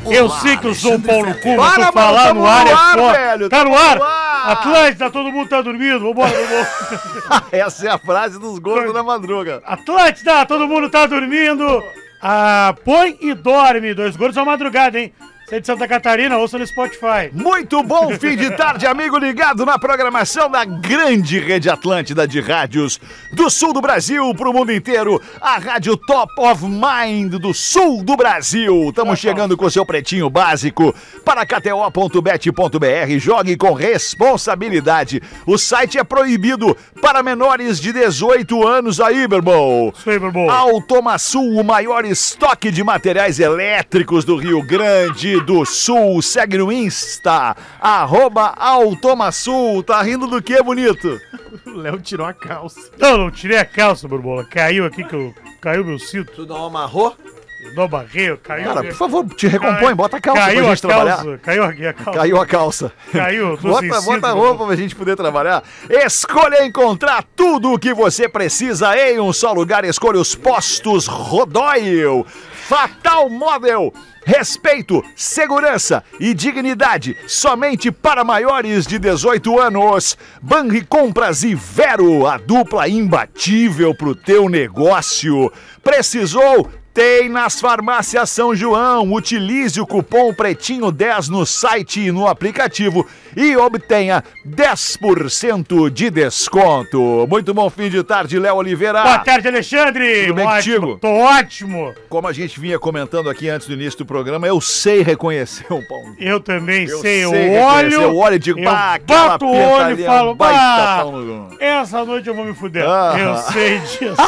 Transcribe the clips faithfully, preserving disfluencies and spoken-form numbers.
Eu sei que eu sou o Paulo Cu, mas Para, tô falando mano, no ar, no é ar, foda. velho, Tá no tamo ar? no ar. Atlântida, todo mundo tá dormindo. Vambora, vambora. Essa é a frase dos gordos da madruga. Atlântida, todo mundo tá dormindo. Ah, põe e dorme. Dois gordos à madrugada, hein? Você é de Santa Catarina, ouça no Spotify. Muito bom fim de tarde, amigo ligado na programação da grande rede Atlântida de rádios do sul do Brasil pro mundo inteiro. A rádio Top of Mind do sul do Brasil. Estamos chegando com o seu pretinho básico para k t o ponto bet ponto b r. Jogue com responsabilidade. O site é proibido para menores de dezoito anos aí, meu irmão. Isso aí, meu irmão. Automaçul, o maior estoque de materiais elétricos do Rio Grande do Sul. Segue no Insta, arroba Automaçul. Tá rindo do que, bonito? O Léo tirou a calça. Não, não tirei a calça, Borbola. Caiu aqui que eu... Caiu meu cinto. Tu não amarrou? Eu não barrei, caiu. Cara, minha- por favor, te recompõe, bota a calça Caiu pra a gente trabalhar. calça. Caiu aqui a calça. Caiu a calça. Caiu, eu tô Bota, sem bota cinto, a roupa pra gente poder trabalhar. Escolha encontrar tudo o que você precisa em um só lugar. Escolha os postos Rodoil. Fatal Model. Respeito, segurança e dignidade somente para maiores de dezoito anos. Banri Compras e Vero, a dupla imbatível pro teu negócio. Precisou? Tem nas farmácias São João. Utilize o cupom pretinho dez no site e no aplicativo e obtenha dez por cento de desconto. Muito bom fim de tarde, Léo Oliveira. Boa tarde, Alexandre. Tudo bem Ótimo. contigo? Tô ótimo. Como a gente vinha comentando aqui antes do início do programa, eu sei reconhecer o Paulo. Eu também Eu sei, eu sei olho, reconhecer, eu olho e digo, eu bah, aquela bato o pinta olho ali e é falo, um baita bah, pau no- essa noite eu vou me fuder. Ah. Eu sei disso.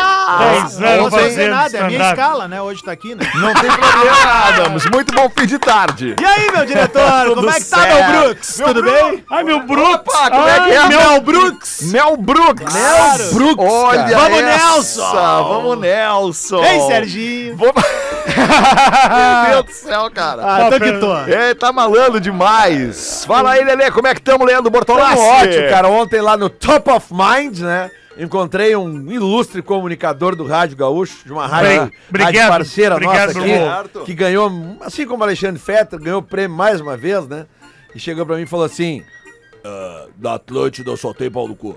Dez anos Não sei fazendo nada, é a minha stand-up. escala, né? Hoje tá aqui, né? Não tem problema, Adams. Muito bom fim de tarde. E aí, meu diretor, Tudo como é que tá, certo. meu Brooks? Meu Tudo Brooks. bem? Ai, meu Brooks. Opa, como é que é? Ai, Mel Brooks! Mel Brooks. Claro. Brooks. Olha Vamos, essa. Nelson. Vamos, Nelson. Ei, Serginho! Vamos... Meu Deus do céu, cara. Ah, tô que tô. É, tá malando demais. Fala aí, Lelê, como é que estamos, Leandro Bortolassi? Tamo ótimo, cara. Ontem lá no Top of Mind, né? Encontrei um ilustre comunicador do Rádio Gaúcho, de uma rádio, Bem, obrigado, rádio parceira obrigado, nossa meu aqui, irmão. que ganhou, assim como o Alexandre Fetter, ganhou o prêmio mais uma vez, né? E chegou pra mim e falou assim: "Ah, da Atlântida eu só tenho pau no cu."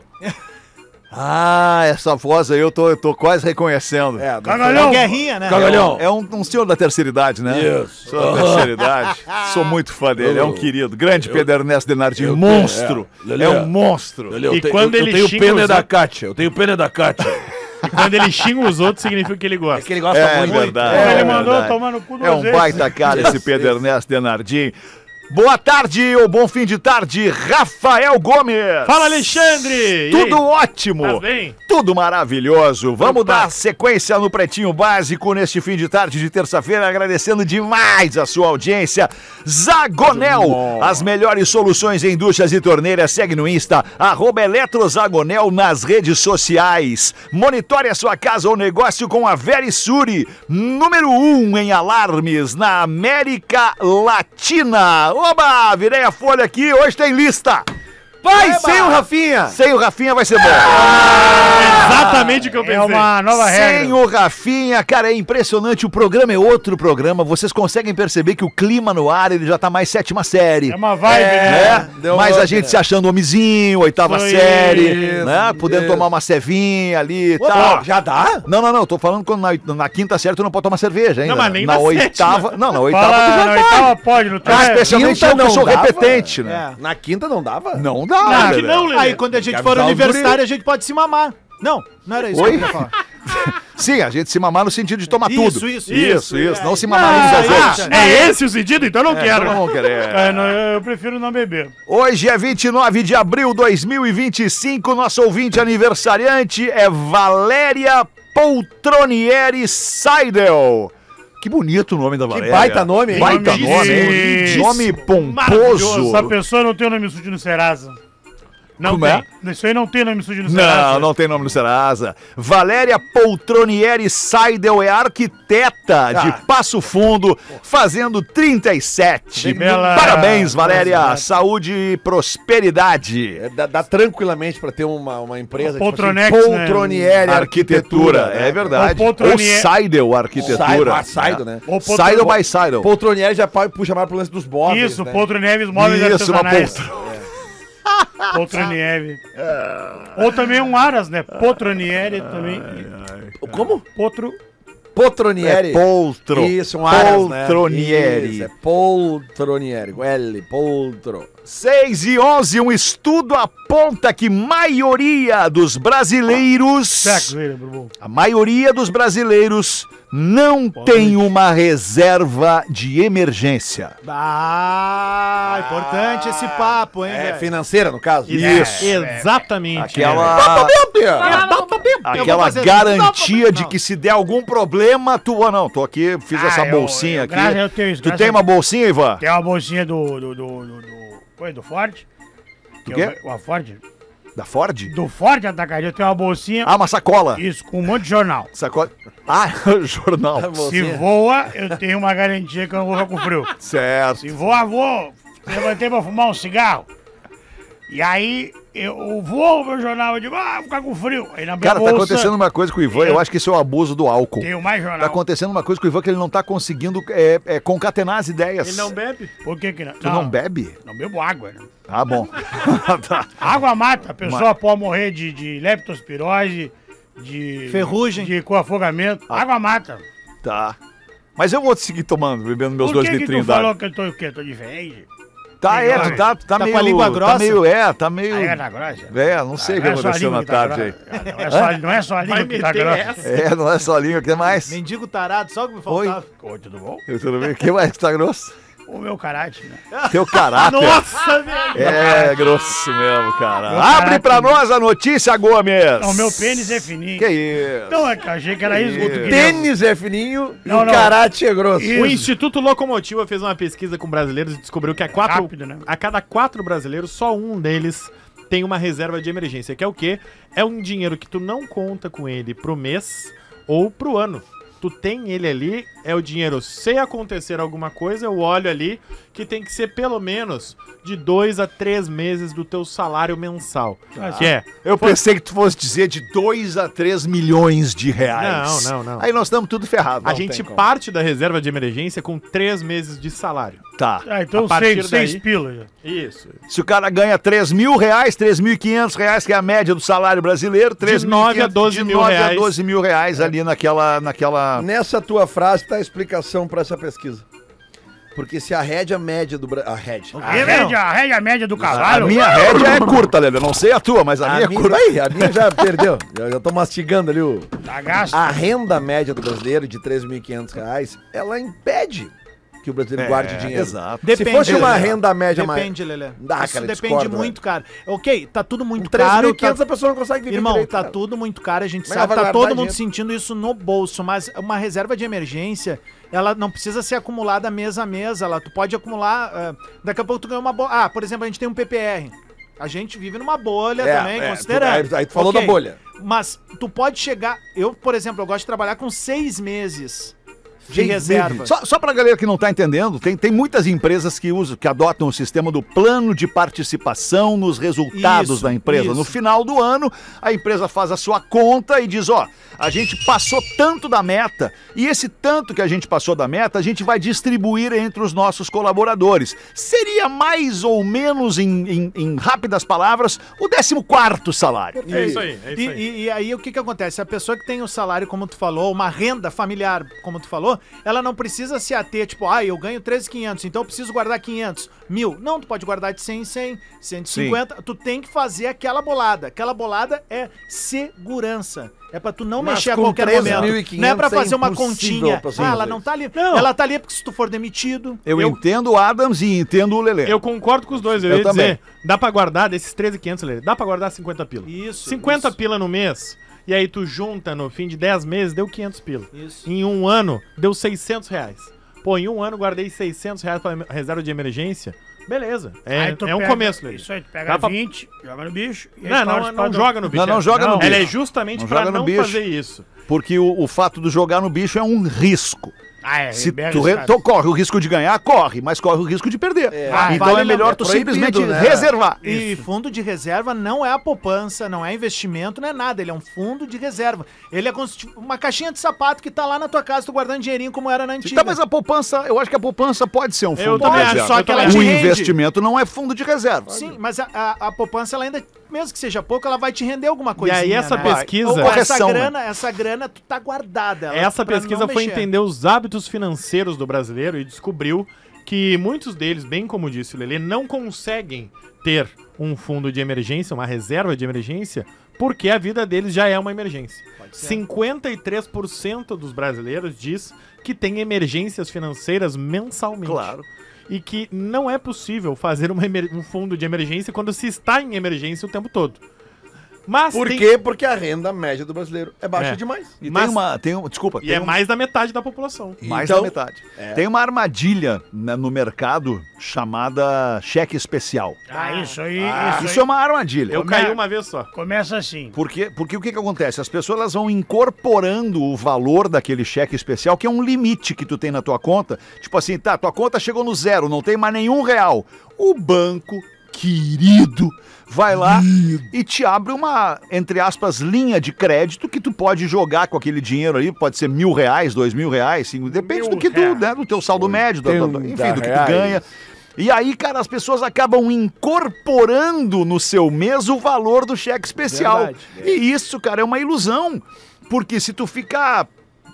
Ah, essa voz aí eu tô, eu tô quase reconhecendo. É, Cagalhão. Guerrinha, né? Cagalhão. É um, um senhor da terceira idade, né? Isso. Senhor da terceira idade. Sou muito fã dele, é um querido. Grande Pedro Ernesto Denardim, eu monstro. tenho, é. Lelê, É um monstro. Lelê, eu E tenho- quando eu, ele eu tenho xinga pena os da outros- Kátia, eu tenho pena da Kátia. E quando ele xinga os outros, significa que ele gosta. É que ele gosta É muito. verdade. Ele é mandou verdade. tomar no cu duas É um vezes. baita cara esse Isso, Pedro isso. Ernesto Denardim. Boa tarde ou bom fim de tarde, Rafael Gomes. Fala, Alexandre. E Tudo aí? ótimo. Tá bem? Tudo maravilhoso. Vamos Opa. dar sequência no Pretinho Básico neste fim de tarde de terça-feira, agradecendo demais a sua audiência. Zagonel, as melhores soluções em duchas e torneiras. Segue no Insta, arroba Eletrozagonel nas redes sociais. Monitore a sua casa ou negócio com a Verisuri, número um em alarmes na América Latina. Oba, virei a folha aqui, hoje tem lista. Vai, sem o Rafinha! Sem o Rafinha vai ser bom. Exatamente o que eu pensei. É uma nova regra. Sem o Rafinha, cara, é impressionante. O programa é outro programa. Vocês conseguem perceber que o clima no ar, ele já tá mais sétima série. É uma vibe, É, né? Deu mas uma- a gente se achando homizinho, oitava Isso, série, né? Podendo isso. tomar uma cevinha ali e Pô, tal. já dá? Não, não, não. Tô falando quando na, na quinta série tu não pode tomar cerveja ainda. Não, mas nem na na oitava. sétima. Não, na oitava Fala, tu já na vai. oitava pode, não Ah, tá? especialmente Quinta eu que não sou dava? repetente, né? É. Na quinta não dava? Não dá, Não, né, que Lelê? não, Lelê. Aí quando a gente Quer for avisar os universitário, guri. a gente pode se mamar. Não, não era isso Oi? que eu ia falar. Sim, a gente se mamar no sentido de tomar Isso, tudo. isso, isso. isso. isso. Não É. se mamar uns aos Ah, outros. É esse o sentido? Então eu não É, quero. não vamos querer. É, não, eu prefiro não beber. Hoje é vinte e nove de abril de dois mil e vinte e cinco. Nosso ouvinte aniversariante é Valéria Poltronieri Seidel. Que bonito o nome da Valéria. baita nome, hein? Baita Nome nome, hein? lindíssimo. Nome pomposo. Maravilhoso. Essa pessoa não tem o nome sujo no Serasa. Não Como tem. é? Isso aí não tem nome sujo no Serasa. Não, não tem nome no Serasa. Valéria Poltronieri Seidel é arquiteta de Passo Fundo, fazendo trinta e sete. Que bela- Parabéns, Valéria. Nossa, Saúde e prosperidade. É, dá, dá tranquilamente pra ter uma, uma empresa Poltronex, tipo assim, né? Poltronieri Arquitetura, é verdade. Ou Ou Poltronieri- Seidel Arquitetura. Seidel, Seidel, né? Ou Poltron- Seidel by Seidel. Poltronieri já pode puxar mais pro lance dos móveis, Isso, né? Poltro Neves, móveis Isso, uma artesanais. poltrona. Poltronieri. Ou também um Aras, né? Poltronieri também. Como? Potro... Poltronieri. É poltro. Isso, um Aras, né? Poltronieri. Isso, é Poltronieri. com L, Poltro. seis e onze, um estudo aponta que maioria dos brasileiros, Saco, ele, Bruno. a maioria dos brasileiros não tem uma reserva de emergência. Ah, importante esse papo, hein, É velho? financeira, no caso? Isso. Exatamente. Aquela, Eu vou aquela fazer- garantia Não, de não. que se der algum problema, tu, ah, não, tô aqui, fiz Ah, essa eu- bolsinha eu- aqui. graças a Deus eu tenho isso, Tu graças tem a uma Deus. bolsinha, Ivan? Tem uma bolsinha do... do... do... do... do... Foi do Ford? Do Que é quê? o- A Ford? Da Ford? Do Ford Atacadista tem uma bolsinha... Ah, uma sacola. Isso, com um monte de jornal. Sacola. Ah, jornal. Se voa, eu tenho uma garantia que eu não vou ficar com frio. Certo. Se voa, vou. Levantei pra fumar um cigarro. E aí, eu vou o meu jornal, eu digo, ah, vou ficar com frio. Aí na minha Cara, tá bolsa, acontecendo uma coisa com o Ivan, eu acho que isso é o abuso do álcool. tenho mais Tá jornal. acontecendo uma coisa com o Ivan que ele não tá conseguindo é, é, concatenar as ideias. Ele não bebe? Por que que não? Tu não bebe? Não bebo água, né? Ah, bom. Tá. Água mata, a pessoa pode morrer de, de leptospirose, de... Ferrugem. De com afogamento. Água mata. Tá. Mas eu vou seguir tomando, bebendo meus Por dois que que tu litrinhos falou d'água. que eu tô o quê? Tô diferente? Tá, é, Tá tu tá, tu tá, com a meio... língua Tá grossa? meio, é, tá meio... Aí é da grossa. É, não sei o que Não é só a aconteceu língua na que tá tarde aí. grossa. Não é só, não é só a língua que tá grossa. É, não é só a língua, o que mais? Mendigo tarado, só o que me Oi. faltava. Oi, tudo bom? Eu tudo bem? O que mais que tá grosso? O meu caráter, né? Teu caráter. Nossa, velho! É grosso mesmo, cara. Meu Abre caráter. pra nós a notícia, Gomes. Não, o meu pênis é fininho. Que isso? Não, é que eu achei que era isso que tu Isso. queria. Tênis é fininho e Não, o não. caráter é grosso. Isso. O Instituto Locomotiva fez uma pesquisa com brasileiros e descobriu que a, quatro, Rápido, né? a cada quatro brasileiros, só um deles tem uma reserva de emergência, que é o quê? É um dinheiro que tu não conta com ele pro mês ou pro ano. Tu tem ele ali, é o dinheiro, se acontecer alguma coisa, eu olho ali, que tem que ser pelo menos de dois a três meses do teu salário mensal. Que é, Eu pensei que tu fosse dizer de dois a três milhões de reais. Não, não, não. Aí nós estamos tudo ferrado. a Não gente tem como. parte da reserva de emergência com três meses de salário. Tá. Ah, então A partir seis, seis daí- pilas. já. Isso. Se o cara ganha três mil reais, três mil e quinhentos reais, que é a média do salário brasileiro, três mil e nove a quinhentos, doze de mil nove a reais. doze mil reais ali naquela, naquela... Nessa tua frase tá a explicação pra essa pesquisa. Porque se a rédea média do Brasil... A rédea. A rédea, a rédea média do A cavalo. minha rédea é curta, Lelê. Não sei a tua, mas a, minha é curta. Aí, a minha já perdeu. Já, já tô mastigando ali o... Tá gasto. A renda média do brasileiro de três mil e quinhentos reais, ela impede que o brasileiro guarde dinheiro. Exato. Se fosse uma Lelê. renda média mais... Depende, Lelê. Ah, Isso cara, depende discordo, muito, cara. Ok, tá tudo muito Com três mil caro. e quinhentos Tá... a pessoa não consegue viver Irmão, direito, tá cara. tudo muito caro, a gente Mas sabe, vai tá guardar todo mundo dinheiro. sentindo isso no bolso, mas uma reserva de emergência, ela não precisa ser acumulada mês a mês, ela, tu pode acumular, ah, daqui a pouco tu ganha uma bolha. Ah, por exemplo, a gente tem um P P R. A gente vive numa bolha É, também, é, considerando. tu- aí- aí tu falou Ok, da bolha. Mas tu pode chegar, eu, por exemplo, eu gosto de trabalhar com seis meses de Seis reserva. meses. Só, só pra galera que não tá entendendo, tem, tem muitas empresas que usam, que adotam o sistema do plano de participação nos resultados Isso, da empresa. isso. No final do ano, a empresa faz a sua conta e diz, ó, a gente passou tanto da meta, e esse tanto que a gente passou da meta, a gente vai distribuir entre os nossos colaboradores. Seria mais ou menos, em, em- em rápidas palavras, o décimo quarto salário. É isso aí, é isso E, aí. e- e aí o que que acontece? A pessoa que tem o salário, como tu falou, uma renda familiar, como tu falou, ela não precisa se ater, tipo, ah, eu ganho treze mil e quinhentos, então eu preciso guardar quinhentos mil. Não, tu pode guardar de cem em cem, cento e cinquenta, tu tem que fazer aquela bolada. Aquela bolada é segurança. É pra tu não Mas mexer a com qualquer três momento. mil e quinhentos Não é pra é fazer uma impossível continha. a pessoa Ah, ela fazer não tá ali. Não. Ela tá ali porque se tu for demitido. Eu, entendo o Adams e entendo o Lelê. Eu concordo com os dois, eu, Eu ia também. dizer, dá pra guardar desses treze mil e quinhentos, Lelê, dá pra guardar cinquenta pila. Isso, cinquenta isso. pila no mês, e aí tu junta no fim de dez meses, deu quinhentos pila. Isso. Em um ano, deu seiscentos reais. Pô, em um ano guardei seiscentos reais pra reserva de emergência. Beleza. É, Aí tu é um pega- começo, Lelê. Isso aí, tu pega Dá pra- vinte, joga no bicho. e aí Não, tu não, pode não pra- joga no bicho. Não, não joga no Ela bicho. é justamente Não pra joga no não bicho. fazer isso. Porque o, o fato do jogar no bicho é um risco. Ah, é, Se bem tu, re- arriscado. tu corre o risco de ganhar, corre, mas corre o risco de perder. Ah, então vale é melhor lembrar, tu é proibido, simplesmente né? reservar. E fundo de reserva não é a poupança, não é investimento, não é nada. Ele é um fundo de reserva. Ele é como se, tipo, uma caixinha de sapato que tá lá na tua casa, tu guardando dinheirinho como era na antiga. Tá, mas a poupança, eu acho que a poupança pode ser um fundo de também acho, reserva. só que ela o te rende. investimento não é fundo de reserva. Sim, mas a, a, a poupança, ela ainda, mesmo que seja pouco, ela vai te render alguma E coisa. aí essa Vai. pesquisa... Ou essa correção, grana, essa grana, tu tá guardada. ela- Essa pra pesquisa não foi mexer. entender os hábitos financeiros do brasileiro e descobriu que muitos deles, bem como disse o Lelê, não conseguem ter um fundo de emergência, uma reserva de emergência, porque a vida deles já é uma emergência. cinquenta e três por cento dos brasileiros diz que tem emergências financeiras mensalmente. Claro. E que não é possível fazer uma emer- um fundo de emergência quando se está em emergência o tempo todo. Mas Por tem- quê? Porque a renda média do brasileiro é baixa É. demais. E Mas- tem uma. Tem um, desculpa, E tem é um- mais da metade da população. mais Então- da metade. Tem uma armadilha, né, no mercado chamada cheque especial. Ah, isso aí, Ah, isso, isso aí. é uma armadilha. Eu Come- caí uma vez só. Começa assim. Porque, porque o que, que acontece? As pessoas elas vão incorporando o valor daquele cheque especial, que é um limite que tu tem na tua conta. Tipo assim, tá, tua conta chegou no zero, não tem mais nenhum real. O banco, querido, vai lá e te abre uma, entre aspas, linha de crédito que tu pode jogar com aquele dinheiro ali. Pode ser mil reais, dois mil reais, cinco, depende Mil do que tu, reais. né, do teu saldo médio, da- da- da- oitenta enfim, do que tu reais. ganha. E aí, cara, as pessoas acabam incorporando no seu mês o valor do cheque especial. Verdade. E isso, cara, é uma ilusão. Porque se tu ficar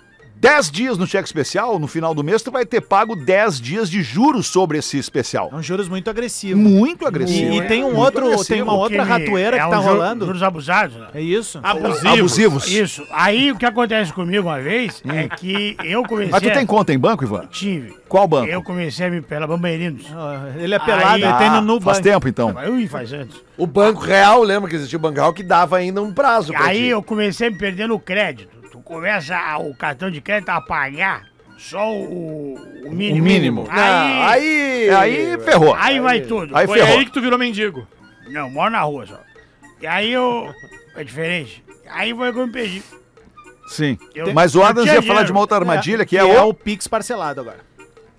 dez dias no cheque especial, no final do mês, tu vai ter pago dez dias de juros sobre esse especial. É um juros muito agressivo. Muito E, agressivo. e tem um Muito outro, agressivo. tem uma outra Porque ratoeira é que um tá ju- rolando. Juros abusados, né? É isso? Abusivos. Abusivos. Isso. Aí o que acontece comigo uma vez é que eu comecei. Mas tu tem a... conta em banco, Ivan? Tive. Qual banco? Eu comecei a me pela Bambeirinhos. Ah, ele é pelado, Aí- ele tem no Ah, Nubank. faz tempo, então. Ui, faz antes. O Banco Real, lembra que existia o Banco Real que dava ainda um prazo pra Aí ti. eu comecei a me perder no crédito. Tu começa a- o cartão de crédito a pagar só o, o mínimo. O mínimo. Não, Aí, aí... É, aí ferrou. aí vai tudo. Aí Foi ferrou. aí que tu virou mendigo. Não, moro na rua só. E aí eu... É diferente. Aí foi que eu me perdi. Sim. Eu- Mas o eu Adams tinha ia falar de dinheiro. uma outra armadilha, que que é, é o... o Pix parcelado agora.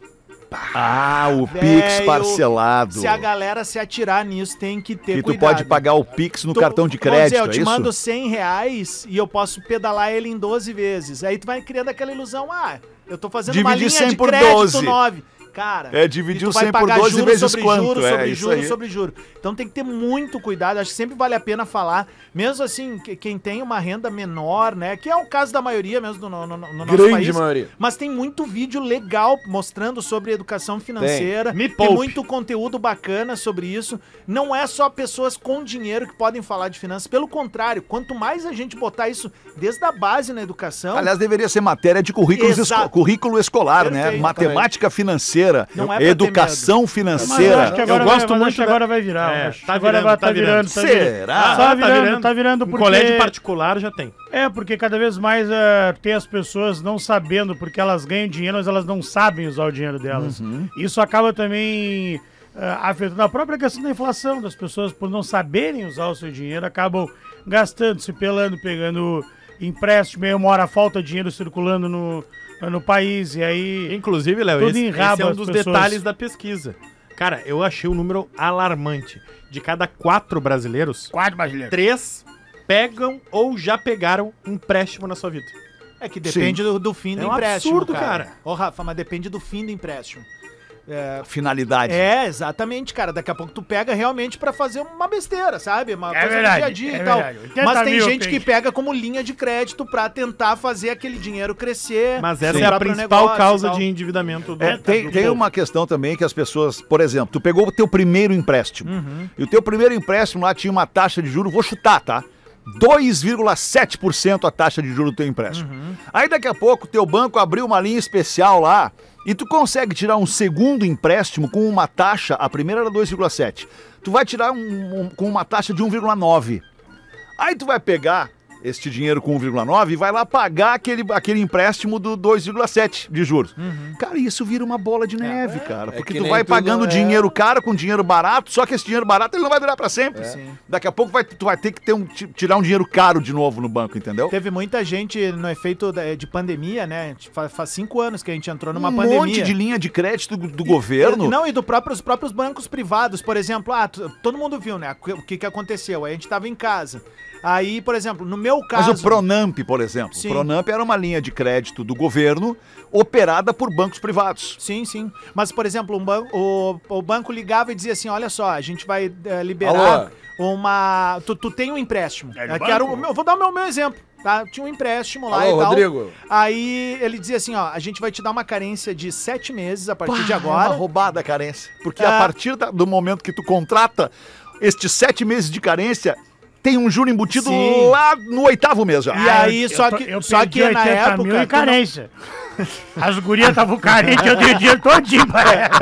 Ah, o Pix Velho, parcelado. Se a galera se atirar nisso, tem que ter Que tu cuidado. pode pagar o Pix no Tu- cartão de vamos dizer, crédito, eu te é isso? mando cem reais e eu posso pedalar ele em doze vezes. Aí tu vai criando aquela ilusão, ah, eu tô fazendo uma Dividir linha cem de por crédito doze. nove. Cara, É, dividir e tu o vai cem por pagar doze juros vezes sobre quanto? Juros, É, sobre isso juros, aí. sobre juros. Então tem que ter muito cuidado. Acho que sempre vale a pena falar, mesmo assim, que- quem tem uma renda menor, né? Que é o caso da maioria mesmo do, no, no, no nosso Grande país. maioria. Mas tem muito vídeo legal mostrando sobre educação financeira. Me Tem poupe. muito conteúdo bacana sobre isso. Não é só pessoas com dinheiro que podem falar de finanças. Pelo contrário, quanto mais a gente botar isso desde a base na educação, Aliás, deveria ser matéria de currículos esco- Exato. currículo escolar, né? Perfeito. Matemática financeira, Não é pra ter educação Mas eu financeira. acho que Eu agora, gosto vai, muito acho que da- agora vai virar. É, acho que tá agora virando, vai, tá tá virando. virando. tá virando. Será? Tá, tá virando, virando. tá virando Um porque... colégio particular já tem. É, porque cada vez mais eh, tem as pessoas não sabendo, porque elas ganham dinheiro, mas elas não sabem usar o dinheiro delas. Isso acaba também eh, afetando a própria questão da inflação, das pessoas por não saberem usar o seu dinheiro, acabam gastando, se pelando, pegando empréstimo, aí uma hora falta dinheiro circulando no, no país, e aí... Inclusive, Léo, Tudo esse, enraba esse é um as dos pessoas. detalhes da pesquisa. Cara, eu achei um número alarmante. De cada quatro brasileiros, Quatro brasileiros. três pegam ou já pegaram empréstimo na sua vida. é que depende do, do fim do É um empréstimo. absurdo, cara. Ô, Rafa, mas depende do fim do empréstimo. Finalidade. É, exatamente, cara. Daqui a pouco tu pega realmente pra fazer uma besteira, sabe? Uma É coisa verdade, do dia a dia é e tal. verdade. oitenta Mas tem mil, gente que peixe. pega como linha de crédito pra tentar fazer aquele dinheiro crescer. Mas essa no é a próprio principal negócio e causa tal. de endividamento do É, tem, do tem povo. uma questão também que as pessoas, por exemplo, tu pegou o teu primeiro empréstimo. E o teu primeiro empréstimo lá tinha uma taxa de juros, vou chutar, tá? dois vírgula sete por cento a taxa de juros do teu empréstimo. Aí daqui a pouco o teu banco abriu uma linha especial lá e tu consegue tirar um segundo empréstimo com uma taxa, a primeira era dois vírgula sete. Tu vai tirar um, um- com uma taxa de um vírgula nove. Aí tu vai pegar este dinheiro com um vírgula nove e vai lá pagar aquele, aquele empréstimo do dois vírgula sete de juros. Uhum. Cara, isso vira uma bola de neve, cara. Porque que tu nem vai tudo pagando é- dinheiro caro com dinheiro barato, só que esse dinheiro barato ele não vai durar pra sempre. Sim. Daqui a pouco vai, tu vai ter que ter um, ti- tirar um dinheiro caro de novo no banco, entendeu? Teve muita gente no efeito da- de pandemia, né? Fa- Faz cinco anos que a gente entrou numa um pandemia. monte de linha de crédito do, do governo. Não, e do próprio, os próprios bancos privados, por exemplo, ah, t- todo mundo viu, né? O que, que aconteceu? Aí a gente tava em casa. Aí, por exemplo, no meu Mas caso. o Pronamp, por exemplo. Sim. O Pronamp era uma linha de crédito do governo operada por bancos privados. Sim, sim. Mas, por exemplo, um ban- o, o banco ligava e dizia assim: olha só, a gente vai eh, liberar Alô? uma. Tu, tu tem um empréstimo. É do Eh, que era o banco? meu- vou dar o meu, meu exemplo. Tá? Tinha um empréstimo lá Alô, e tal. Rodrigo. Aí ele dizia assim: ó, a gente vai te dar uma carência de sete meses a partir de É agora. uma roubada a carência. Porque Ah. a partir da- do momento que tu contrata estes sete meses de carência, tem um juro embutido Sim. lá no oitavo mês já. E aí, eu só tô- que, eu só perdi que na oitenta época. mil em tu não- carência. As gurias estavam carentes, eu dei o dinheiro todinho pra ela.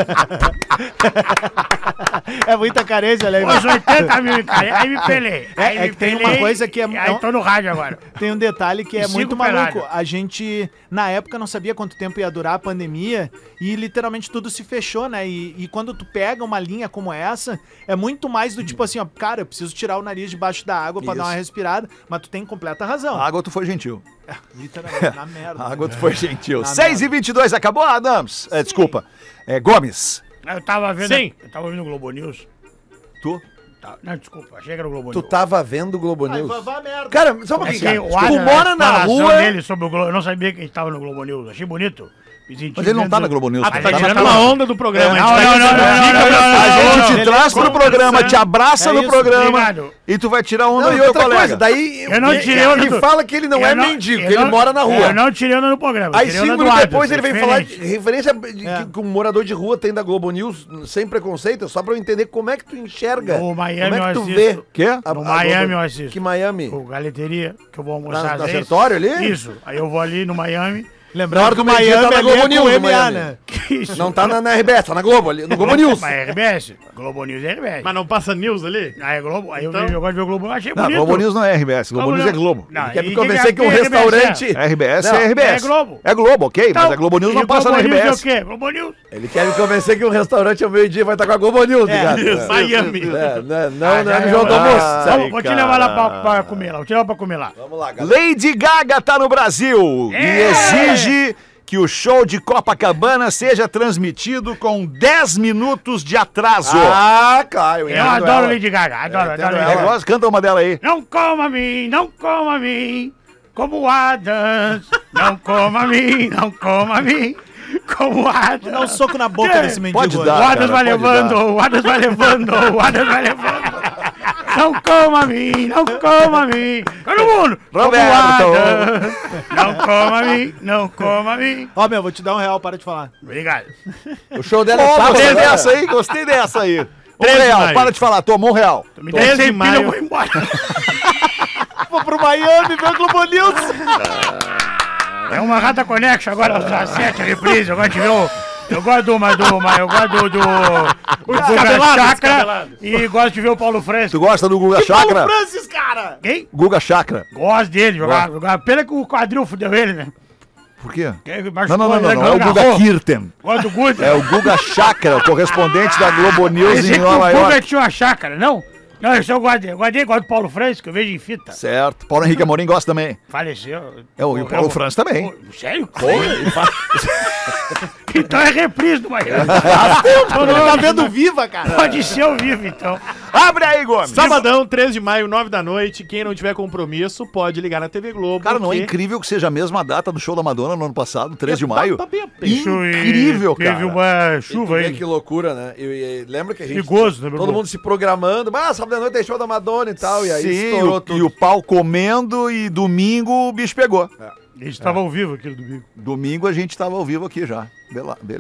É muita carência, né? Os oitenta mil em carência, aí me pelei. É- Aí é me que tem uma pelei, coisa que é- e Aí tô no rádio agora. Tem um detalhe que é E muito cinco maluco. peladas. A gente, na época, não sabia quanto tempo ia durar a pandemia e literalmente tudo se fechou, né? E, e quando tu pega uma linha como essa, é muito mais do tipo assim, ó, cara, eu preciso tirar o nariz debaixo da água pra Isso. dar uma respirada, mas tu tem completa razão. A água tu foi gentil. Literalmente, na merda. A água tu foi gentil. Na seis e vinte e dois, acabou, Adams? É, desculpa. É, Gomes. Eu tava vendo. Sim. Eu tava ouvindo o Globo News. Tu? Tá, não, desculpa, achei que era o Globo Tu News. tava vendo o Globo Ai, News? vá, vá merda. Cara, só um É pouquinho, que cara. o Tu Adam, mora a na explanação rua... dele sobre o Globo, eu não sabia que ele tava no Globo News. Achei bonito. Me senti Mas ele não tá vendo- na Globo News. Ah, tu Ele tá na tirando tela. uma onda do programa. Não, a gente não, tá não, dizendo não, dica não, pra- não, A não, gente te ele traz pro conversando. programa, te abraça É no isso, programa obrigado. e tu vai tirar onda Não, do e teu outra colega. coisa, daí Eu não tirei ele, onda ele do- fala que ele não Eu é não- mendigo, eu que ele não- mora na rua. Eu não tirei onda no programa. Aí tirei cinco onda do minutos Adams, depois ele é vem falar de diferente. referência de É. que, que um morador de rua tem da Globo News sem preconceito, só pra eu entender como é que tu enxerga. No Miami como é que tu eu vê. assisto. Quê? a- No a Miami Globo- eu assisto. Que Miami? O Galeteria, que eu vou almoçar Na- às na vezes. Sertório ali? Isso. Aí eu vou ali no Miami. Lembrando Na hora que o do meio-dia Miami tá na ali Globo é com News, o M A, Miami. né? Que isso? Não tá na, na R B S, tá na Globo ali, no Globo News. Mas é R B S. Globo News é R B S. Mas não passa news ali? Aí é Globo. Aí eu, Então- vejo, eu gosto de ver o Globo. Eu achei Não, bonito. Globo News não é R B S, Globo Como News é não? Globo. Não, Ele quer me e convencer que um é R B S? restaurante... R B S Não, é R B S. é Globo. É Globo, ok, mas Então, a Globo News e não o passa Globo na News R B é o S. quê? Globo News. Ele quer me convencer que um restaurante ao meio-dia vai estar com a Globo News, É, ligado? isso. É, Miami. é, né, não, Ah, não é já no é jogo do uma- almoço. Ah, sabe? Vamos, vou te levar lá pra, pra comer lá. Vou te levar pra comer lá. Vamos lá, galera. Lady Gaga tá no Brasil É. e exige que o show de Copacabana seja transmitido com dez minutos de atraso. Ah, claro. Eu adoro Lady Gaga. Adoro, Eu adoro entendo Lady ela. Gaga. Negócio, canta uma dela aí. Não coma a mim, não coma a mim, como o Adams. Não coma a mim, não coma a mim, como o Adams. Dá um soco na boca É, desse mendigo. pode aí. dar. O Adams cara, vai pode levando, o Adams vai levando, o Adams vai levando. Não coma a mim, não coma a mim. Todo mundo. como o Roberto. Adams. Não coma a mim, não coma a mim. Ó, meu, vou te dar um real, para de falar. Obrigado. O show dela é Pô, sábado. gostei né? dessa aí, gostei dessa aí. Um treze de real, maio. para de falar, toma um real. Me treze dê de cem pilha, eu maio. vou embora. Vou pro Miami ver o Globo News. É uma Rata Connection agora, às sete, reprise. Eu gosto de ver o... Eu gosto do... Mas do mas eu gosto do... do o Guga descabelado, Chakra descabelado. e gosto de ver o Paulo Francis. Tu gosta do Guga Chakra? Paulo Francis, cara. Quem? Guga Chakra. Gosto dele, jogar, jogar. Pena que o quadril fudeu ele, né? Por quê? Que Não, machucou, não, não, ele não, não, é o agarrou. Guga Kirten. Gosto do Guga. É o Guga Chakra, o correspondente da Globo News Esse em que o Nova Guga York. tinha uma chácara, não? Não, esse eu gosto dele. Eu gosto dele, gosto do Paulo Francis, que eu vejo em fita. Certo. Paulo Henrique Amorim gosta também. Faleceu. É, o- e o Paulo Francis também. Pô, sério? Então é reprise do Miami. Ele tá vendo viva, cara. Pode ser ao vivo, então. Abre aí, Gomes. Sabadão, treze de maio, nove da noite. Quem não tiver compromisso, pode ligar na T V Globo. Cara, não é que- incrível que seja a mesma data do show da Madonna no ano passado, treze de maio? Tá, tá bem a pena. Incrível, cara. Teve uma E tu chuva vê aí. que loucura, né? E, e lembra que a gente... Perigoso, né, meu Todo irmão? mundo se programando. Ah, sábado à noite tem show da Madonna e tal. E aí Sim, estourou o- tudo. e o pau comendo e domingo o bicho pegou. A gente tava ao vivo aqui no domingo. Domingo a gente tava ao vivo aqui já. Bela- Beleza.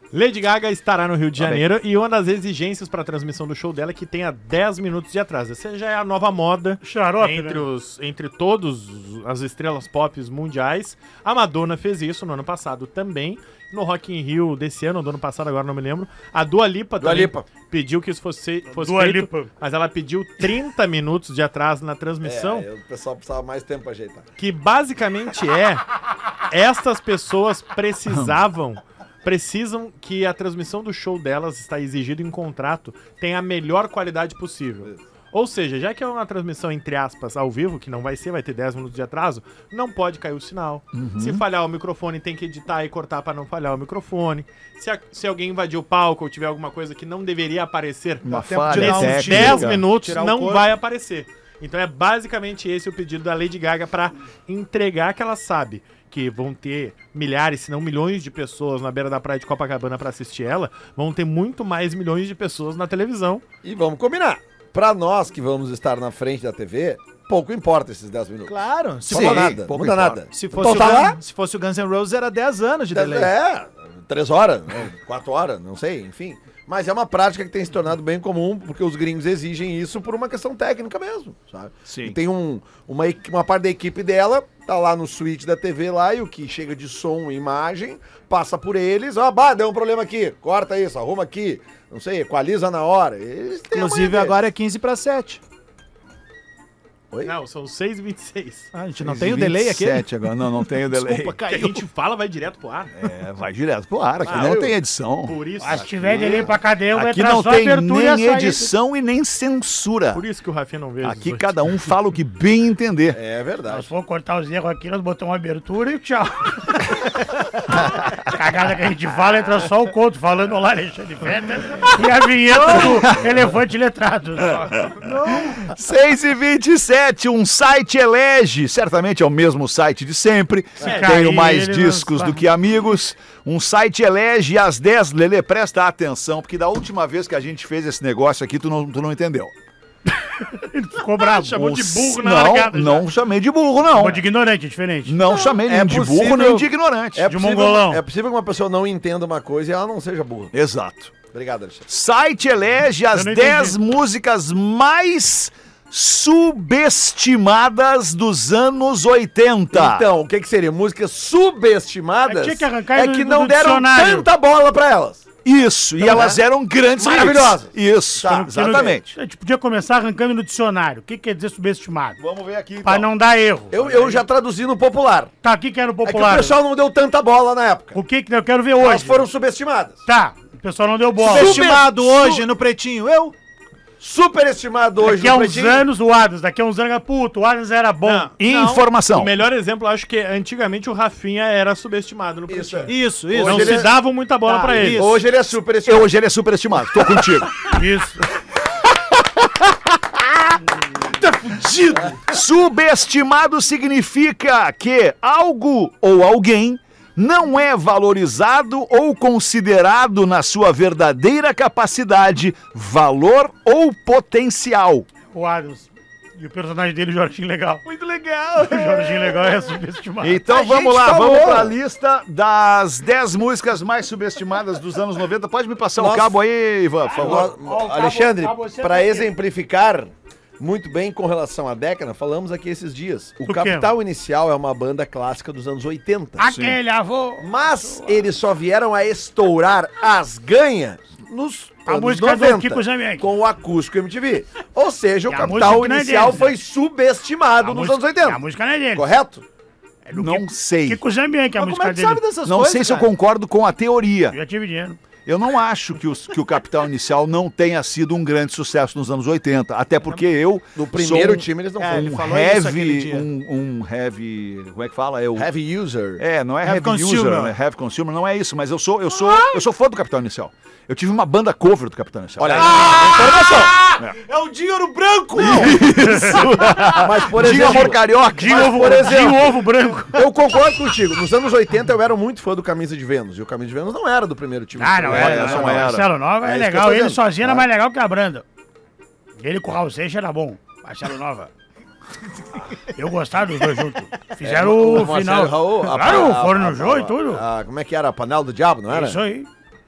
Lady Gaga estará no Rio de Tá Janeiro e uma das exigências para a transmissão do show dela é que tenha dez minutos de atraso. Essa já é a nova moda Xarope, entre, né? os, entre todos as estrelas pop mundiais. A Madonna fez isso no ano passado também. No Rock in Rio desse ano, ou do ano passado, agora não me lembro. A Dua Lipa Dua também Lipa. pediu que isso fosse, fosse Dua feito, Lipa. mas ela pediu trinta minutos de atraso na transmissão. É, o pessoal precisava mais tempo pra ajeitar. Que basicamente é estas pessoas precisavam precisam que a transmissão do show delas está exigido em contrato tenha a melhor qualidade possível. Ou seja, já que é uma transmissão entre aspas ao vivo, que não vai ser, vai ter dez minutos de atraso, não pode cair o sinal. Uhum. Se falhar o microfone, tem que editar e cortar para não falhar o microfone. Se, a- se alguém invadir o palco ou tiver alguma coisa que não deveria aparecer Uma tempo de falha dar um nesses tiro, dez técnica. minutos, tirar o não corpo. vai aparecer. Então é basicamente esse o pedido da Lady Gaga para entregar que ela sabe que vão ter milhares, se não milhões de pessoas na beira da praia de Copacabana para assistir ela, vão ter muito mais milhões de pessoas na televisão. E vamos combinar. Pra nós que vamos estar na frente da T V, pouco importa esses dez minutos. Claro. Se, Não Sim. muda for- nada. pouco Muda importa. nada. se fosse Então o tá lá. Gun- se fosse o Guns N' Roses, era dez anos de delay. É, três horas, né? quatro horas, não sei, enfim. Mas é uma prática que tem se tornado bem comum, porque os gringos exigem isso por uma questão técnica mesmo, sabe? Sim. E tem um, uma, equi- uma parte da equipe dela, tá lá no suíte da T V lá, e o que chega de som e imagem, passa por eles, ó, bah, deu um problema aqui, corta isso, arruma aqui, não sei, equaliza na hora. Eles têm a Inclusive, manha deles. agora é quinze para sete. Oi? Não, são seis e vinte e seis. Ah, a gente não tem o delay aqui? vinte e sete agora. Não, não tem o delay. Desculpa, Que a caiu. gente fala, vai direto pro ar. É, vai direto pro ar. Aqui Ah, não eu- tem edição. Por isso, Mas se tiver delay pra cadeia, vai Aqui entrar não só a tem abertura e a nem saída. edição e nem censura. por isso que o Rafinha não vê. os Aqui dois. cada um fala o que bem entender. É Nós verdade. vamos cortar os erros aqui, nós botamos uma abertura e tchau. Cagada que a gente fala, entra só o conto falando olá, Alexandre Fetter e a vinheta do elefante letrado. seis e vinte e sete, um site elege, certamente é o mesmo site de sempre, cair, tenho mais ele discos não- do que amigos, um site elege às dez, Lelê, presta atenção, porque da última vez que a gente fez esse negócio aqui, tu não, tu não entendeu. Ficou bravo. Chamou de burro na não, largada já. Não chamei de burro, não. Ficou de ignorante, é diferente. Não chamei nem é de possível- burro, nem de ignorante. É De possível, mongolão. é possível que uma pessoa não entenda uma coisa e ela não seja burra. Exato. Obrigado, Alexandre. Site elege as Eu não dez entendi. músicas mais subestimadas dos anos oitenta. Então, o que que seria? Músicas subestimadas? É, tinha que arrancar é do- que do não deram dicionário. tanta bola pra elas. Isso, e Então, elas né? eram grandes Maravilhosas. hits. Isso, Tá, exatamente. A gente podia começar arrancando no dicionário. O que quer dizer subestimado? Vamos ver aqui. Pra não dar erro. Eu, eu já traduzi no popular. Tá, o que que era o É que o popular? pessoal não deu tanta bola na época. O que que eu quero ver Elas hoje? foram subestimadas. Tá, o pessoal não deu bola. Subestimado Sube- hoje su- no Pretinho, eu? Superestimado hoje Daqui a no uns Pretinho. anos o Adams, daqui a uns anos, puto, o Adams era bom. Não. Informação. O melhor exemplo, eu acho que antigamente o Rafinha era subestimado no Isso, Pretinho. Isso, isso. Não Hoje se ele é- davam muita bola Tá, pra ele. isso. Hoje ele é superestimado. Hoje ele é superestimado. Tô contigo. Isso. Subestimado significa que algo ou alguém não é valorizado ou considerado na sua verdadeira capacidade, valor ou potencial. O Adams. E o personagem dele, o Jorginho Legal. Muito legal. O Jorginho Legal é subestimado. Então A vamos gente lá, falou. vamos pra lista das dez músicas mais subestimadas dos anos noventa. Pode me passar o Nossa. cabo aí, Ivan, por favor. Nós- Ó, o cabo- Alexandre, cabo você para tá aqui. exemplificar muito bem com relação à década, falamos aqui esses dias. O Do quê? Capital Inicial é uma banda clássica dos anos oitenta. Aquele avô. Mas eles só vieram a estourar as ganhas nos A anos música do noventa, Kiko Zambianchi. com o acústico M T V. Ou seja, o E a Capital música que não é Inicial deles, foi né? subestimado A nos música- anos oitenta. A música não é dele. Correto? É do Não Kiko- sei. Kiko Zambianchi, a Mas como música é que dele. sabe dessas Não coisas, sei se eu cara? concordo com a teoria. Eu já tive dinheiro. Eu não acho que, os- que o Capital Inicial não tenha sido um grande sucesso nos anos oitenta. Até porque eu. No primeiro sou um, time eles não É, foram. ele um falou isso aquele heavy. dia. Um, um heavy. Como é que fala? É, o, Heavy user. é não é Heavy heavy, consumer. user, né? Heavy consumer, não é isso, mas eu sou, eu sou, eu sou fã do Capital Inicial. Eu tive uma banda cover do Capital Inicial. Olha aí. informação! É o dinheiro branco! Mas, por Dia exemplo, amor carioca. Dinho Mas, ovo, por exemplo- Dinho ovo branco. eu concordo contigo. Nos anos oitenta eu era muito fã do Camisa de Vênus. E o Camisa de Vênus não era do primeiro time. Ah, não Olha, era. não Não, era. Marcelo Nova É é, isso que eu legal. tô Ele dizendo. sozinho era Ah. mais legal que a Branda. Ele com o Raul Seixas era bom. Marcelo Nova. Eu gostava dos dois juntos. Fizeram o, Marcelo final. Raul, a- claro, a- foram a- no jogo a- e tudo. a- como é que era? A panela do diabo, não era? Isso aí.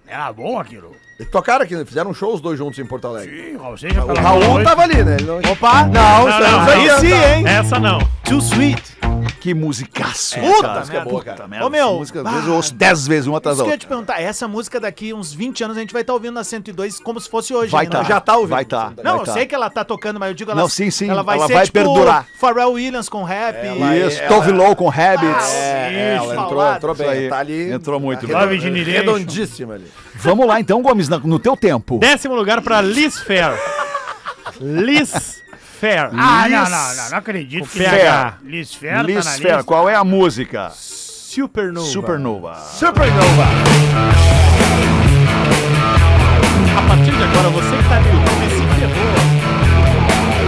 Era bom aquilo. Eles tocaram aqui, fizeram um show os dois juntos em Porto Alegre. Sim, ou seja, O pela Raul noite. tava ali, né? Ele não- Opa! Não, Não, estamos não, aí aí sim, hein? Essa não. Too sweet. Que musicaço. Puta cara. merda. boa, cara. merda. Ô, meu, Essa música, às bah. vezes eu ouço dez vezes uma atrás Isso da que eu ia outra. te perguntar, essa música daqui uns vinte anos a gente vai estar ouvindo na cento e dois como se fosse hoje. Vai ainda. tá. Já tá ouvindo. Vai tá. Não, vai eu tá. sei que ela tá tocando, mas eu digo ela, Não, sim, sim, ela vai ela ser vai tipo perdurar. Pharrell Williams com rap. Ela é- Isso, Tove Lo com Habits. É, ela Isso, entrou, falado. entrou Isso bem. aí. Tá ali. Entrou muito tá bem. Love Generation. redondíssima ali. Vamos lá então, Gomes, na- no teu tempo. Décimo lugar pra Liz Fair. Liz Fair. Ah, Liz- não, não, não, não acredito que Fair. Liz Fair tá Liz na Fair, lista. qual é a música? Supernova. Supernova. Supernova. A partir de agora, você que tá no YouTube se ferrou.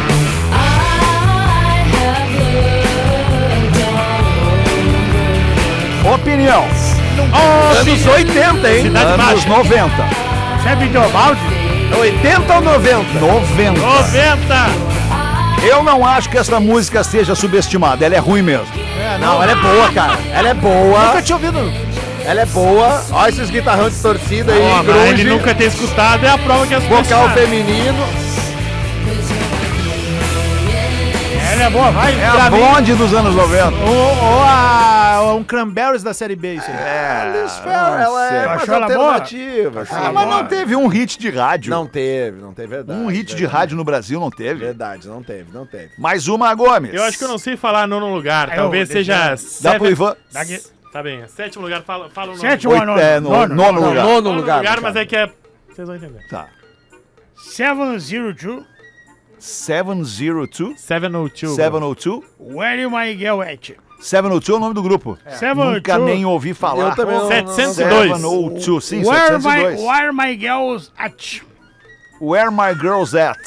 Opinião. Anos oitenta, hein? Cidade Anos Baixa. noventa. Você é videobalde? oitenta ou noventa? noventa. noventa. Eu não acho que essa música seja subestimada, ela é ruim mesmo. É, Não, ela é boa, cara. Ela é boa. Nunca tinha ouvido. Ela é boa. Olha esses guitarrão distorcidos aí, Ó, mas grunge, ele nunca ter escutado é a prova que as vocal feminino. Ela é boa, vai. É a Blonde dos anos noventa. Ou, ou a, um Cranberries da série B, isso aí. É, Liz Fair, ela é Tu mais achou ela boa? alternativa. assim. Ah, mas não teve um hit de rádio. Não teve, não teve, verdade. Um hit de verdade. rádio no Brasil não teve. Verdade, não teve, não teve. Mais uma, Gomes. Eu acho que eu não sei falar nono lugar. Eu- Talvez deixa seja. eu- Dá seven- pro Ivan. Daqui. Tá bem, sétimo lugar, fala, fala o nome. Sete ou Oito- nono? é, no- nono lugar. Nono Nono lugar. lugar, no mas caso. é que é. Vocês vão entender. Tá. seven zero two. sete zero dois. seven oh two. sete oh dois. Where my girl at? sete oh dois é o nome do grupo. seven oh Nunca two. nem ouvi falar. Eu também não- setecentos e dois. sete oh dois. Sim, Where setecentos e my, dois. where my girls at? Where My Girls At.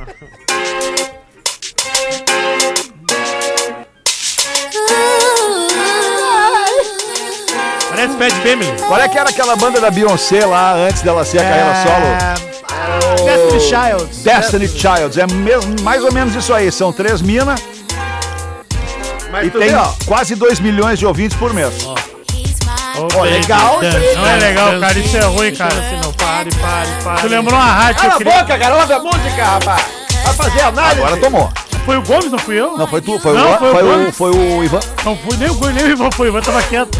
Parece Fat Family. Qual é que era aquela banda da Beyoncé lá antes dela ser a carreira solo? É, Destiny Child. Destiny Childs. É mesmo, mais ou menos isso aí. São três minas Mas e tu tem vê, ó. quase dois milhões de ouvintes por mês. Pô, legal isso aí, Não é legal, cara. Isso é ruim, cara. Assim, não, pare, pare, pare. Tu lembrou uma rádio que Cala eu a queria... boca, cara. Ouve a música, rapaz. Vai fazer análise. Agora tomou. Foi o Gomes, não fui eu? Não, foi tu, foi, Não, o, foi o foi, o, Gomes. foi o Ivan. Não fui nem o Gomes, nem o Ivan foi. O Ivan tava quieto.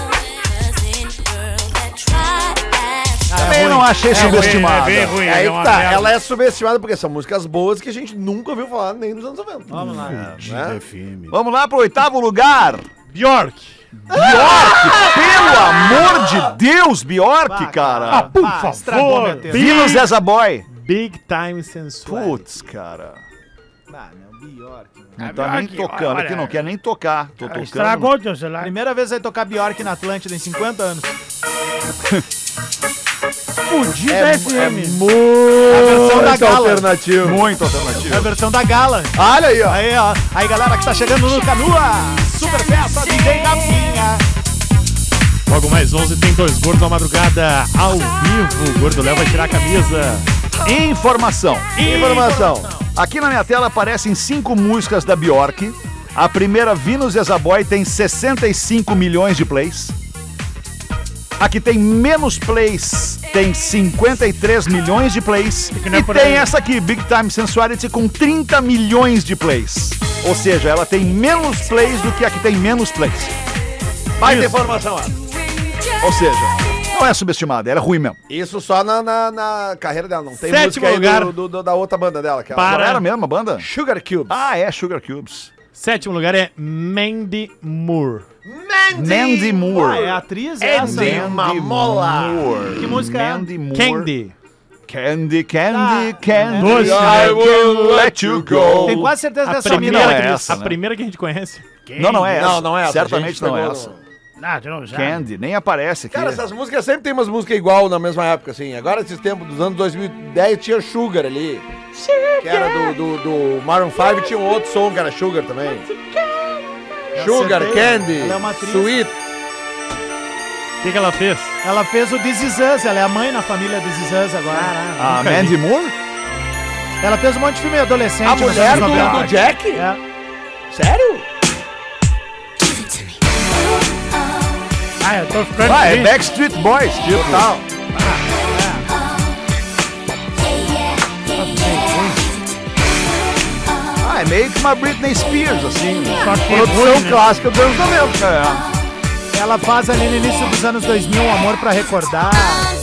Também não achei subestimada. É bem ruim. Aí é que uma tá, merda. ela é subestimada porque são músicas boas que a gente nunca ouviu falar nem nos anos noventa. Vamos lá. Né? Vamos lá pro oitavo lugar. Bjork. Bjork, pelo amor de Deus, Bjork, cara. por Ah, favor. estragou minha testa. Venus as a Boy. Big Time Sensual. Putz, cara. Ah, meu, Bjork. Não Ah, tá nem Bjork, tocando olha, aqui, não quer nem tocar. Tô tocando. Estragou o teu celular. Primeira vez vai tocar Bjork na Atlântida em cinquenta anos. Fudida É, F M. A versão da Muito Gala. alternativo. Muito É a alternativo. versão da Gala. Olha aí, ó. Aí, ó. Aí, galera que tá chegando no Canua. Super festa, D J da minha. Logo mais onze tem dois gordos na madrugada ao vivo. O Gordo Léo vai tirar a camisa. Informação. Informação. Aqui na minha tela aparecem cinco músicas da Bjork. A primeira, Venus as a Boy, tem sessenta e cinco milhões de plays. A que tem menos plays tem cinquenta e três milhões de plays. que não é E por tem aí. essa aqui, Big Time Sensuality, com trinta milhões de plays. Ou seja, ela tem menos plays do que a que tem menos plays. Vai ter Isso. informação, ó. Ou seja, não é subestimada, era ruim mesmo. Isso só na, na, na carreira dela. Não tem Sétimo música aí lugar. do, do- do- da outra banda dela. Que ela- Para. Qual era mesmo a banda? Sugar Cubes. Ah, é, Sugar Cubes. Sétimo lugar é Mandy Moore. Mandy Moore. Ah, é a atriz essa? Andy. Mamola. Moore. Que música é? Mandy Moore. Candy. Candy, Candy, Ah, Candy, doce, I né? can let you go. Tem quase certeza que A essa primeira, mina não é que- essa, a né? primeira que a gente conhece. Não, não é essa. Não, não é essa. Certamente A gente não é pegou essa. no- Ah, tu não já. Candy, nem aparece aqui. Cara, essas músicas sempre tem umas músicas igual na mesma época, assim. Agora, esses tempos dos anos dois mil e dez, tinha Sugar ali. Que era do, do, do Maroon cinco, tinha um outro som que era Sugar também. Sugar, acertei. Candy, Ela é uma atriz. Sweet. O que, que ela fez? Ela fez o This Is Us, ela é a mãe na família This Is Us agora. A nunca Mandy Moore? Ela fez um monte de filme adolescente. A nos mulher anos do, noventa. do Jack? É. Sério? Ah, eu tô ficando Ah, é triste. Backstreet Boys, tipo. Total. meio que uma Britney Spears, assim. Só que Produção ruim, né? clássica dos anos noventa. É. Ela faz ali no início dos anos dois mil um Amor pra Recordar.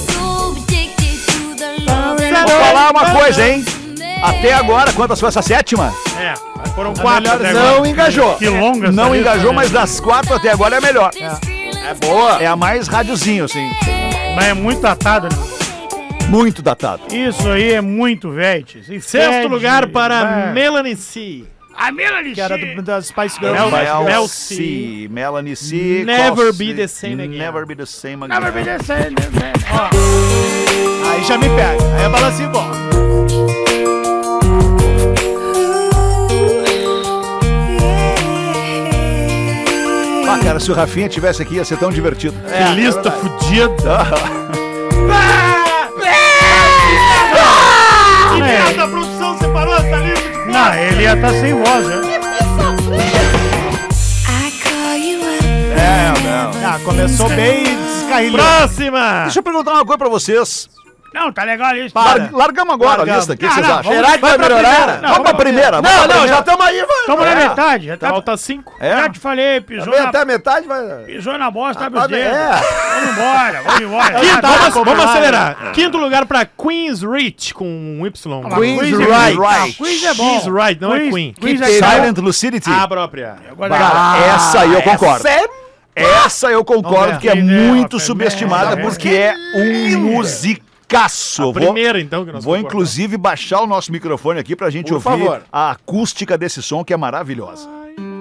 Vou falar uma coisa, hein? Até agora, quantas foi essa sétima? É, foram A quatro melhor até Não agora. engajou. Que longa essa Não lista, engajou, né? mas das quatro até agora é a melhor. É boa. É a mais radiozinho, assim. Mas é muito datado, né? Muito datado. Isso aí é muito velho. tio. Isso Sexto fede, lugar para vai. Melanie C. A Melanie Que era do, das Spice Girls. Mel- Mel, Mel C, C. Melanie C. Never qual be C? the same again. Never be the same again. Never be the same, né? Ó, Aí já me pega. Aí a bala assim, bom. Ah, cara, se o Rafinha tivesse aqui ia ser tão divertido. que lista fudida. Que É. merda, a produção separou essa lista. Não, ele ia estar sem voz, né? É, não. Ah, começou bem e descarrilhou. Próxima. Deixa eu perguntar uma coisa pra vocês. Não, tá legal isso. Lar- largamos agora Largamos. a lista, o que Ah, vocês não, acham? vamos- Será que vai, vai pra melhorar? primeira. Não, Vamos pra primeira, vamos Não, pra não, primeira. já estamos aí, vai. Estamos É. na metade. Já, tá, Falta cinco. É? já te falei, pisou Também na, até a metade vai. pisou na bosta, abre Ah, os dedos. é. Vamos embora, vamos embora. Quinto, Tá, vamos, tá, vamos tá, acelerar. Quinto lugar para Queen's Reach com um Y. tá. Queen's Queen's Right. é Right. Queen's é bom. Queen's Right, não é Queen's- Queen. Queen's é Silent Lucidity. A própria. Agora, Cara, essa aí eu concordo. Essa é- Essa eu concordo Não, que é é, muito é, subestimada é, porque é um musicaço. A Vou- primeira, então, que nós Vou concordamos. inclusive baixar o nosso microfone aqui pra gente Por ouvir favor. a acústica desse som que é maravilhosa.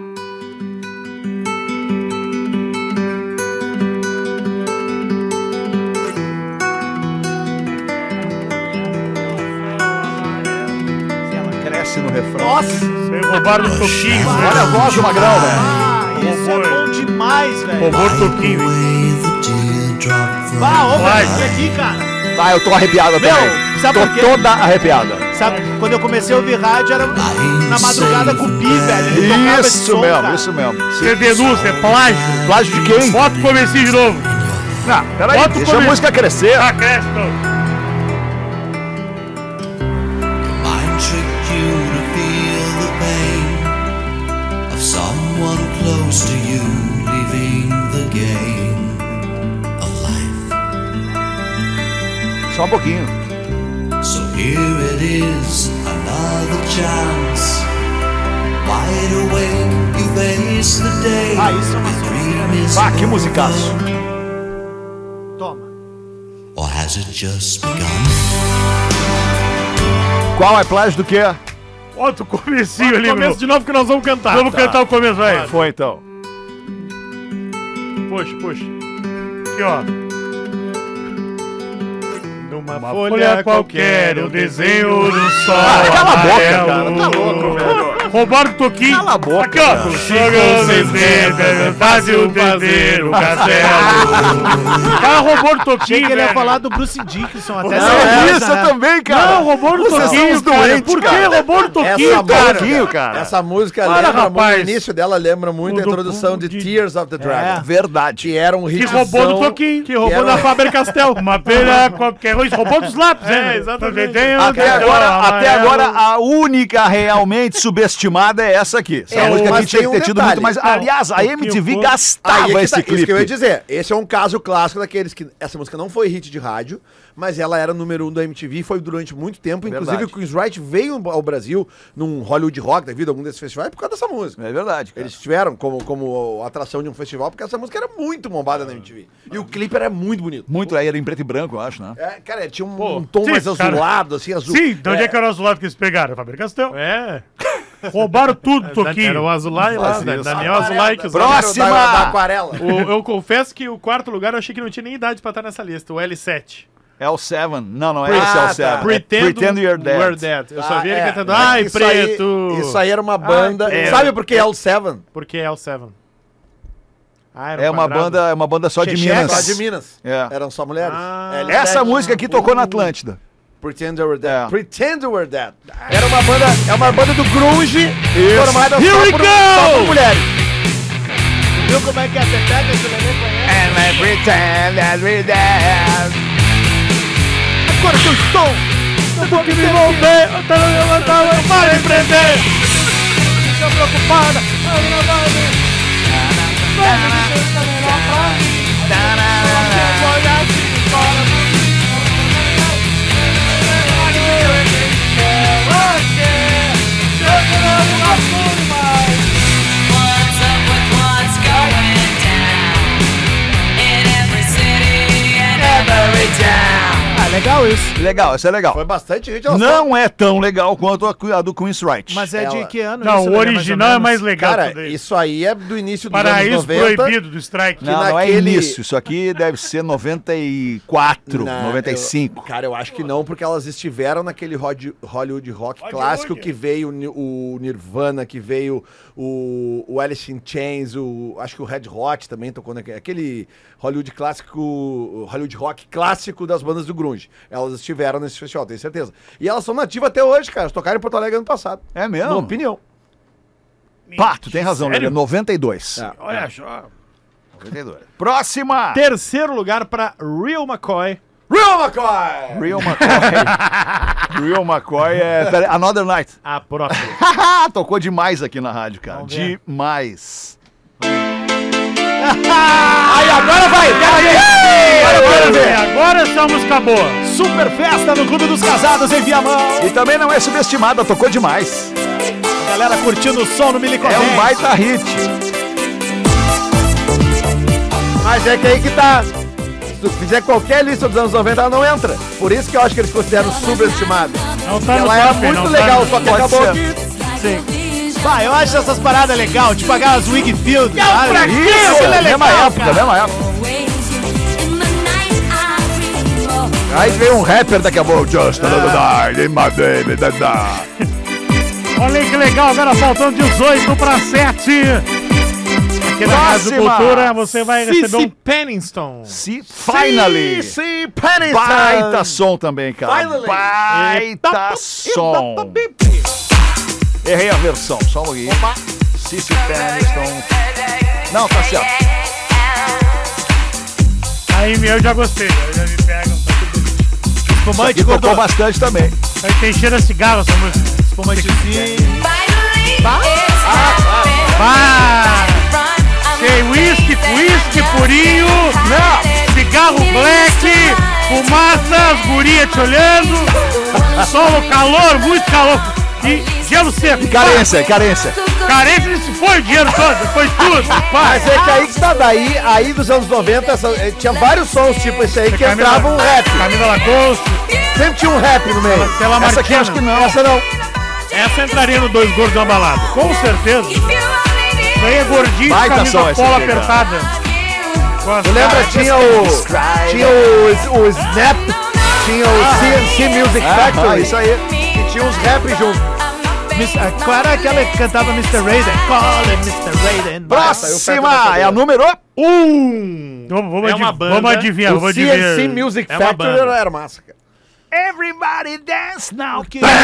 Ela cresce no refrão. Nossa! Vocês roubaram o Toquinho, Olha a né? voz do Magrão, velho. Ah, isso é bom demais, velho. Roubou o Toquinho. Vá, ô, Vai. velho, olha aqui, cara. Ah, eu tô arrepiado Meu, também. sabe Tô por quê? toda arrepiada. Sabe, quando eu comecei a ouvir rádio, era na madrugada com o Pi, velho. Ele tocava esse Isso som, mesmo, cara. isso mesmo. Isso é denúncia, é plágio. Plágio de quem? Bota o comecinho de novo. Não, peraí, Bota o deixa a começo. música crescer. Ah, cresce, então. Mind tricked you to feel the pain of someone close to you leaving the game of life. Só um pouquinho. So here it is, another chance. Wide awake, you face the day. Ah, isso é uma The dream is Ah, que musicaço. Toma. or has it just begun? Qual é plágio do quê? Bota o comecinho ali, Começo meu. de novo que nós vamos cantar. Vamos Tá. cantar o começo, vai. Foi então. Puxa, puxa. Aqui, ó. Numa Uma folha qualquer, o desenho do sol. Ah, cala a boca, amarelo. cara. Tá louco, velho. Roubaram o Toquinho. Cala a boca, Aqui, ó. cara. Faz o dever, o castelo. O cara roubou o Achei Toquinho, que ele ia velho. falar do Bruce Dickinson até. É certeza, isso né? também, cara. Não, roubou o Vocês são Toquinho, os cara. doentes, Por que cara. roubou o Toquinho, Essa cara? Toquinho, cara. Essa música Para, lembra muito, rapaz. o início dela lembra muito O a do- introdução de de- Tears of the Dragon. Verdade. Que era um Que hitzão. roubou do Toquinho. Que roubou Quero- da Faber-Castell. Uma pena qualquer coisa. Roubou dos lápis, É, né? exatamente. Desenho Até do agora, sol até amarelo. agora, a única realmente subestimada é essa aqui. Essa É, música mas aqui tinha que tem ter um tido detalhe. muito mais. Não, Aliás, a porque M T V eu- gastava Aí é que esse tá, isso clipe. que eu ia dizer. Esse é um caso clássico daqueles que essa música não foi hit de rádio, mas ela era número um da M T V, foi durante muito tempo. Inclusive Verdade. o Queen's Right veio ao Brasil num Hollywood Rock, devido a algum desses festivais, por causa dessa música. É verdade. cara. Eles tiveram como, como atração de um festival, porque essa música era muito bombada na M T V. E o clipe era muito bonito. Muito aí, era em preto e branco, eu acho, né? É, cara, tinha um, Pô, um tom sim, mais cara. azulado, assim, azul. Sim, de onde é que era o azulado que eles pegaram? Faber-Castell. É. Roubaram tudo, Toquinho. Era o Azulay lá, Faz da- isso. Daniel Azulay. Que Próximo! Próxima! Da, da aquarela. o, eu confesso que o quarto lugar eu achei que não tinha nem idade pra estar nessa lista, o L sete. É o Seven. Não, não é Ah, esse, é o tá. Seven. Pretend, É Pretend You're Dead. We're Dead. Eu só Ah, vi ele é. cantando, ai, Isso aí- preto. Isso aí era uma banda. Ai, Sabe por que é o Seven? Porque é o Seven. Ah, era É um uma quadrado. banda, é uma banda só de Checheca, Minas. Só de Minas. É. Eram só mulheres. Ah. L Essa sete. música aqui tocou na Atlântida. Pretend We're Dead. É. Pretend We're Dead. Era uma banda, é uma banda do grunge formada Here só we por, go! só por mulheres. Viu como é que é? Você pega esse neném conhece? And I pretend that we're dead. Agora que eu estou. Eu vou que me envolver, eu tô levantando, eu para empreender. preocupada. Aí não vai ver. What's up with what's going down in every city and every town? Ah, legal isso. Legal, essa é legal. Foi bastante gente. Ela Não é tão legal quanto a, a do Queen's Right. Mas é de Ela- que ano Não, isso, o Lelê, mais ou original é menos? mais legal. Cara, tudo isso. isso aí é do início dos anos Paraíso noventa. proibido do strike. Não, não é naquele- início. Isso aqui deve ser noventa e quatro, Na- noventa e cinco. eu- cara, eu acho que não, porque elas estiveram naquele Hod- Hollywood Rock Hollywood. clássico que veio o Ni- o Nirvana, que veio o, o Alice in Chains, o, acho que o Red Hot também tocou naquele aquele Hollywood clássico, o Hollywood Rock clássico das bandas do grunge. Elas estiveram nesse festival, tenho certeza. E elas são nativas até hoje, cara. Elas tocaram em Porto Alegre ano passado. É mesmo? Na opinião. Pá, tu tem razão, Sério? Lelê. noventa e dois. É. Olha só. noventa e dois. Próxima! Terceiro lugar pra Real McCoy. Real McCoy! Real McCoy. Real McCoy é. Pera, Another Night. A própria. Tocou demais aqui na rádio, cara. Vamos ver. Demais. Aí, agora vai! Agora vem, agora essa música boa. Super festa no Clube dos Casados em Viamão. E também não é subestimada, tocou demais. Galera curtindo o som no Milicorrente. É um baita hit. Mas é que aí que tá. Se tu fizer qualquer lista dos anos noventa, ela não entra. Por isso que eu acho que eles consideram subestimada. Não tá no Ela era top, muito não legal, tá só que Pode acabou ser. que... Pá, eu acho essas paradas legal, tipo aquelas Wigfield. sabe? Isso, Aquilo é mesma legal, época, cara. mesma época. Aí veio um rapper daqui a pouco. Just another night in my baby, da, da. Olha aí que legal, agora faltando dezoito para sete. Aqui na Rádio Próxima. Cultura você vai receber Cici um... Penningston. Se finally. Sim, Penny Baita som também, cara. Finally. Baita som. Errei a versão, só um pouquinho. Cici Peniston. Não, tá certo. Aí eu já gostei, eu já me pegam. Espumante E tocou gordo. bastante também. Aí tem cheiro a cigarro essa música. Espumantezinho. Ah! Tem whisky, whisky purinho, não, cigarro black, fumaça, as gurias te olhando, solo, calor, muito calor e gelo seco. Carência, carência. Carência, se foi o dinheiro todo, foi tudo. Pai. Mas é que aí que está daí, aí dos anos noventa, essa- eh, tinha vários sons tipo esse aí que entrava um rap. Camila Lacoste, Sempre tinha um rap no meio. Stella Essa aqui Martina. acho que não. Essa não. Essa entraria no Dois Gordos de uma Balada, com certeza. Isso aí é gordinho, Baita camisa som esse polo aqui, cara. apertada. Com as Tu lembra? caras- Tinha o. Tinha o, o Snap, tinha o C N C Music Factory. Ah, isso aí. Que tinha uns rap junto. Miss- ah, Qual era aquela que cantava mister Raiden? Call it mister Raiden. Próxima é a número um. Vamos, vamos, É uma adiv- banda. vamos adivinhar, O vamos C N C adivinhar. Music É uma Factory banda. era massa, cara. Everybody dance now.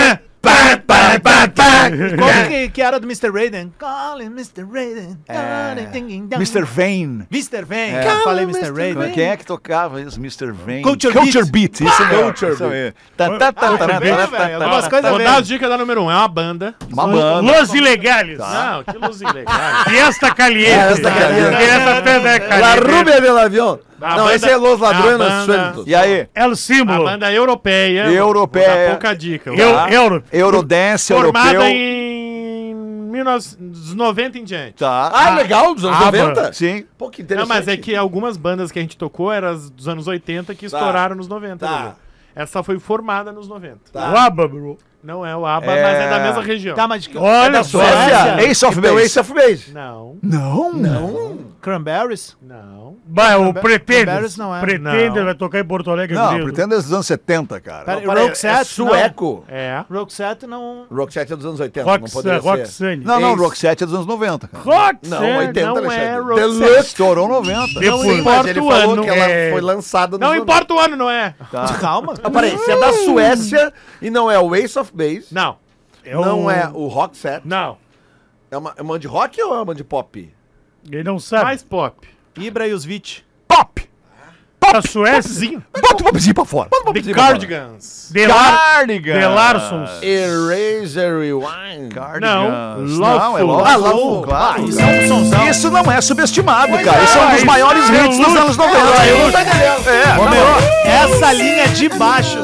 Qual que, que era do mister Raiden? Call it mister Raiden. É, mister Vane. mister Vane. É. Eu falei mister Raiden. Quem é que tocava isso, mister Vane? Culture Beat. Isso mesmo. Culture Isso Beat. aí. Tá, tá, tá, tá, tá, Beat, tá, velho, tá, algumas tá, coisas tá. Vou bem. dar as dicas da número um. É uma banda. Uma banda. Los Ilegales. Não, que luz ilegal. Fiesta Caliente. Fiesta Caliente. Fiesta Caliente. La Rubia del Avião. A Não, banda- esse é Los a Ladrones banda- Sueltos. E aí? É o A símbolo. banda europeia. Europeia. Vou dar pouca dica. Eu, Tá. Euro. Eurodance, Formada europeu. em mil novecentos e noventa em diante. Tá. Ah, legal, dos anos Aba. noventa? Sim. Pô, que Não, interessante. mas é que algumas bandas que a gente tocou eram as dos anos oitenta que Tá. estouraram nos noventa. Tá. entendeu? Essa foi formada nos noventa. Tá. O ABBA, bro. Não é o ABBA, É. mas é da mesma região. Tá, mas... Olha da só. Suécia? Ace of Então, Base. Ace of Base. Não, Não, não. Cranberries? não. Vai, o Cranberries Pretenders. não é. Pretenders Não. vai tocar em Porto Alegre. Não, gringo. Pretenders dos anos setenta, cara. Pera, Peraí, Roxette? é sueco. É. Não. Roxette não... Roxette é dos anos oitenta, Rock, não poderia ser. Roxane. Não, não, Ace. Roxette é dos anos noventa, cara. Rock, Não, sério. oitenta, não Alexandre. é Roxette. Deluxe. Estourou noventa. Depois. Sim, mas importa ele o falou ano. que ela É. foi lançada nos Não anos- importa o ano, não é? Tá. Calma. Ah, peraí, se é da Suécia e não é o Ace of Base, Não, É o- não é o Roxette, não. é uma, é uma de rock ou é uma de pop? Ele não sabe. Mais pop. Ibra e os Vit. Pop! Da Suécia. Bota o popzinho pra fora. Bota o The popzinho pra fora. Cardigans. Delar, Cardigans. Delarsons. Eraser Rewind. Não, Não, é Lawful. Ah, Lawful. Claro. Isso é um sonzão. Isso não é subestimado, Pois cara. é, Isso é um dos isso maiores é hits dos luxo. anos noventa. Ah, eu não tô entendendo. É, Ô, não, meu, essa linha de baixo.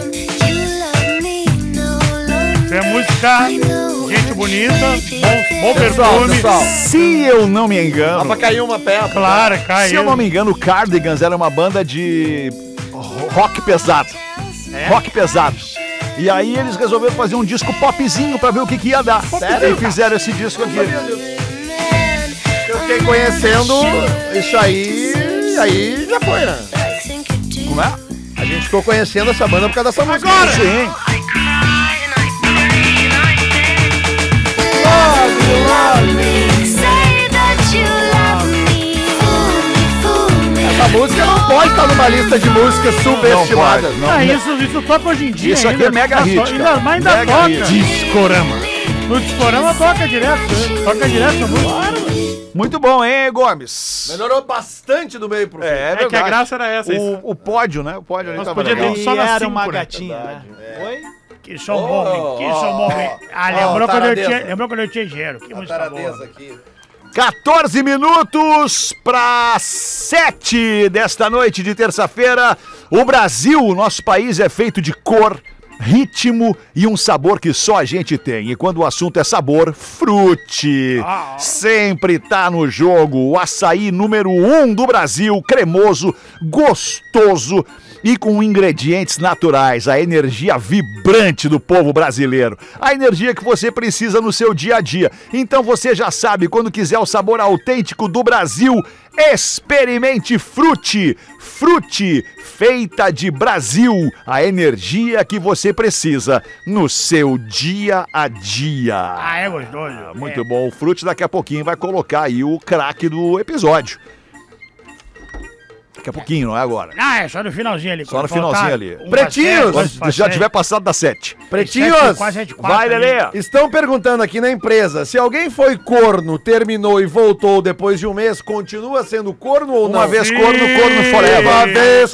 É música, gente bonita, bom, bom Pessoal, perfume. pessoal. se eu não me Dá engano, pra cair uma pedra. Claro, cai. se eu não me engano, o Cardigans era uma banda de rock pesado. Rock pesado. E aí eles resolveram fazer um disco popzinho pra ver o que, que ia dar. Sério? E fizeram esse disco aqui. Eu fiquei conhecendo isso aí, aí já foi, né? Como é? A gente ficou conhecendo essa banda por causa dessa música. Agora! Sim. Essa música não pode estar numa lista de músicas subestimadas. Não pode, não. Ah, isso, isso toca hoje em dia. Isso aqui ainda, é mega tá hit, to- cara. Ainda, mas ainda Mega toca. hit. Discorama. No Discorama toca direto. né? Toca direto essa música. Muito bom, hein, Gomes? Melhorou bastante do meio pro fim. É, É que a graça era essa. isso. O, o pódio, né? O pódio ali Nós tava podíamos legal. ter- E só na era cinco, uma né? gatinha, né? Oi? Que som Oh, bom, hein? Que som oh, bom, hein? oh. Ah, Oh, lembrou, quando eu taradeza. tinha, lembrou quando eu tinha dinheiro. Que A música taradeza boa. aqui. quatorze minutos para sete desta noite de terça-feira. O Brasil, o nosso país, é feito de cor, ritmo e um sabor que só a gente tem. E quando o assunto é sabor, frute. Ah, ah. Sempre tá no jogo. O açaí número um do Brasil, cremoso, gostoso e com ingredientes naturais, a energia vibrante do povo brasileiro, a energia que você precisa no seu dia a dia. Então você já sabe, quando quiser o sabor autêntico do Brasil, experimente Frute. Frute, feita de Brasil, a energia que você precisa no seu dia a dia. Ah, é gostoso. Muito é. bom. O Frute daqui a pouquinho vai colocar aí o craque do episódio. Daqui a pouquinho, não é agora. Ah, é só no finalzinho ali. Só no quando faltar finalzinho ali. um Pretinhos! pra sete, Quando dois pra já sete, tiver passado das sete. Pretinhos! sete, quase sete, quatro Vai, ali. Lelê. Estão perguntando aqui na empresa, se alguém foi corno, terminou e voltou depois de um mês, continua sendo corno ou não? Uma vez Sim. corno, corno forever. Uma vez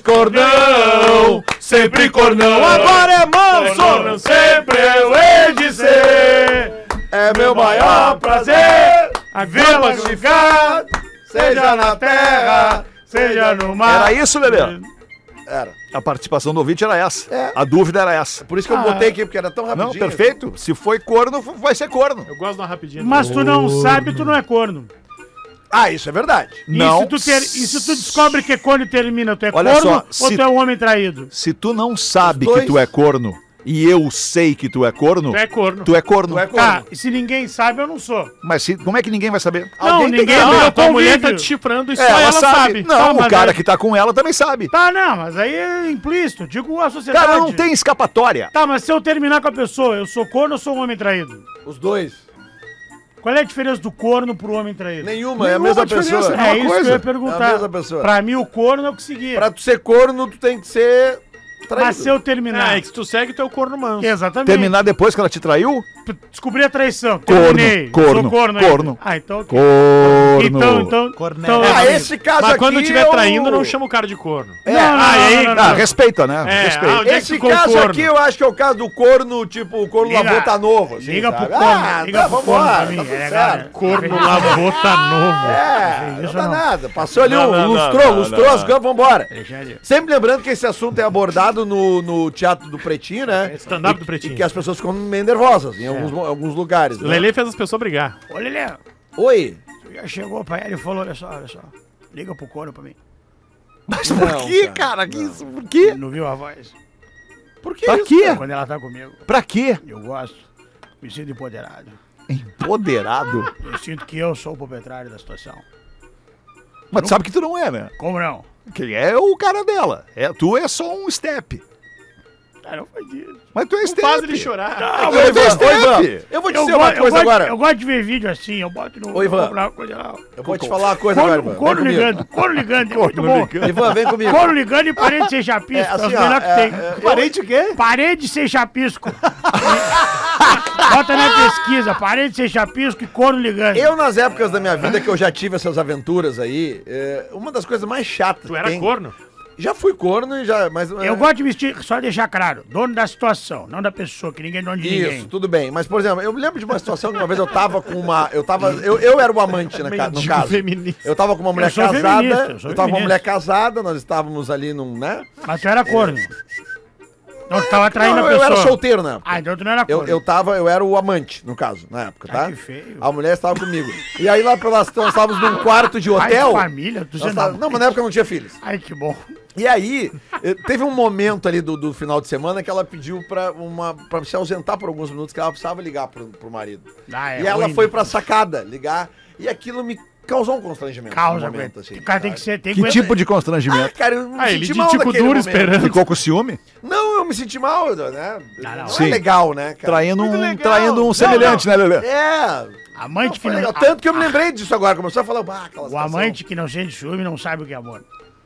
cornão, sempre cornão, agora é manso, sempre eu hei de ser. é meu maior prazer, A vila ficar, seja na terra, seja no mar. Era isso, Lelê? Era. A participação do ouvinte era essa. É. A dúvida era essa. Por isso que eu Ah. botei aqui, porque era tão rapidinho. Não, perfeito. Se foi corno, vai ser corno. Eu gosto de uma rapidinha. Mas tu não sabe, tu não é corno. Ah, isso é verdade. Não. E se tu, ter, e se tu descobre que é corno e termina, tu é Olha corno só, ou se- tu é um homem traído? Se tu não sabe Os dois. que tu é corno e eu sei que tu é corno, Tu é corno. tu é corno. Tu é corno. Tá, e se ninguém sabe, eu não sou. Mas se- como é que ninguém vai saber? Não, Alguém tem ninguém que é saber. meu a tua mulher tá convívio. te chifrando e É, só ela, sabe. Não, Tá, o mas cara é- que tá com ela também sabe. Tá, não, mas aí é implícito. Digo a sociedade. Cara, não tem escapatória. Tá, mas se eu terminar com a pessoa, eu sou corno ou sou um homem traído? Os dois. Qual é a diferença do corno pro homem traído? Nenhuma, é a Nenhuma mesma diferença, pessoa. é É uma isso coisa. que eu ia É a perguntar. mesma pessoa. Pra mim, o corno é o que seguia. Pra tu ser corno, tu tem que ser traído. Mas se eu terminar... Ah, é que se tu segue, tu é o corno manso. Exatamente. Terminar depois que ela te traiu? Descobri a traição. Corno, Terminei. corno, Sou corno. ainda. corno. Ah, então... ok. Corno. Então, então... Cornélio. então Ah, é, esse caso Mas aqui quando estiver eu- traindo, não chama o cara de corno. É. Não, não, Ah, não, e aí? não, não, Ah, não. respeita, né? É, Respeita. ah, onde é que Esse ficou o caso corno? aqui eu acho que é o caso do corno, tipo, o corno Liga- lavou tá novo. Assim, Liga pro sabe? corno. Ah, liga tá, pro corno vambora, pra mim. tá tudo é legal, certo. né? Corno lavou tá novo. É, Fez não isso dá não. nada. Passou ali Não, um, não, lustrou, não, lustrou não, as não. campos, vambora. Alexandre, Sempre lembrando que esse assunto é abordado no, no Teatro do Pretinho, né? Stand-up E- do Pretinho. E que as pessoas ficam meio nervosas em alguns, alguns lugares. Né? Lelê fez as pessoas brigar. Ô, Lelê, Oi. tu já chegou pra ela e falou, olha só, olha só. Liga pro corno pra mim. Mas Não, por que, cara, cara? Que isso? Por quê? Não viu a voz? Por que Pra isso? quê? Quando ela tá comigo, Pra quê? eu gosto. Me sinto empoderado. Empoderado. Eu sinto que eu sou o proprietário da situação. Mas tu sabe que tu não é, né? Como não? Quem é o cara dela. É, tu é só um step. Ah, não faz isso. Mas tu é step. Faz ele chorar. Não, Ô, Ivan, Step. ô, Ivan, eu vou te Eu, dizer go- uma eu coisa gosto, agora. eu gosto de ver vídeo assim, eu boto no... Ô, Ivan. eu compro uma coisa lá. Eu vou te falar uma coisa agora, Corno, Ivan. corno Vem comigo. ligando, corno ligando, é muito bom. Ivan, vem comigo. Corno ligando e parede sem chapisco, É, é, assim, os ó, melhores que é, tem. é, eu- Parente o quê? Parede sem chapisco. Bota na pesquisa, parede sem chapisco e corno ligando. Eu, nas épocas da minha vida que eu já tive essas aventuras aí, é, uma das coisas mais chatas Tu que era tem... corno? Já fui corno e já. Mas, Eu é, gosto de vestir, só deixar claro, dono da situação, não da pessoa, que ninguém é dono de Isso, ninguém. tudo bem. Mas, por exemplo, eu me lembro de uma situação que uma vez eu tava com uma. Eu tava. Eu, eu era o amante, né, ca- no Mendigo caso. feminista. Eu tava com uma mulher sou casada. feminista, eu sou Eu tava com uma feminista. mulher casada, nós estávamos ali num, né? Mas tu era corno. Não, tu tava traindo Não, a eu pessoa. era solteiro na época. Ah, então tu não era Eu, corno. eu tava, eu era o amante, no caso, na época, tá? Ah, que feio. A mulher estava comigo. E aí lá pelas nós estávamos num quarto de Ai, hotel. família, tu Nós sendo tava- Não, mas na época eu não tinha filhos. Ai, que bom. E aí, eh, teve um momento ali do, do final de semana que ela pediu pra, uma, pra se ausentar por alguns minutos, que ela precisava ligar pro, pro marido. Ah, é e ela ruim, foi né? pra sacada ligar, e aquilo me causou um constrangimento. Causa, no momento, momento, assim, O cara tem que sabe? ser... Tem Que tipo de constrangimento? Cara, eu me Ah, ele senti de mal tico naquele duro momento. esperando. Ficou com ciúme? Não, eu me senti mal, né? Não, não. é Sim. legal, né, cara? Traindo Muito um, legal. traindo um Não, semelhante, não. né, Lelê? É. Amante Não, que foi não... legal. Tanto que eu me lembrei disso agora, começou a falar, bah, aquela O situação. amante que não sente ciúme não sabe o que é amor.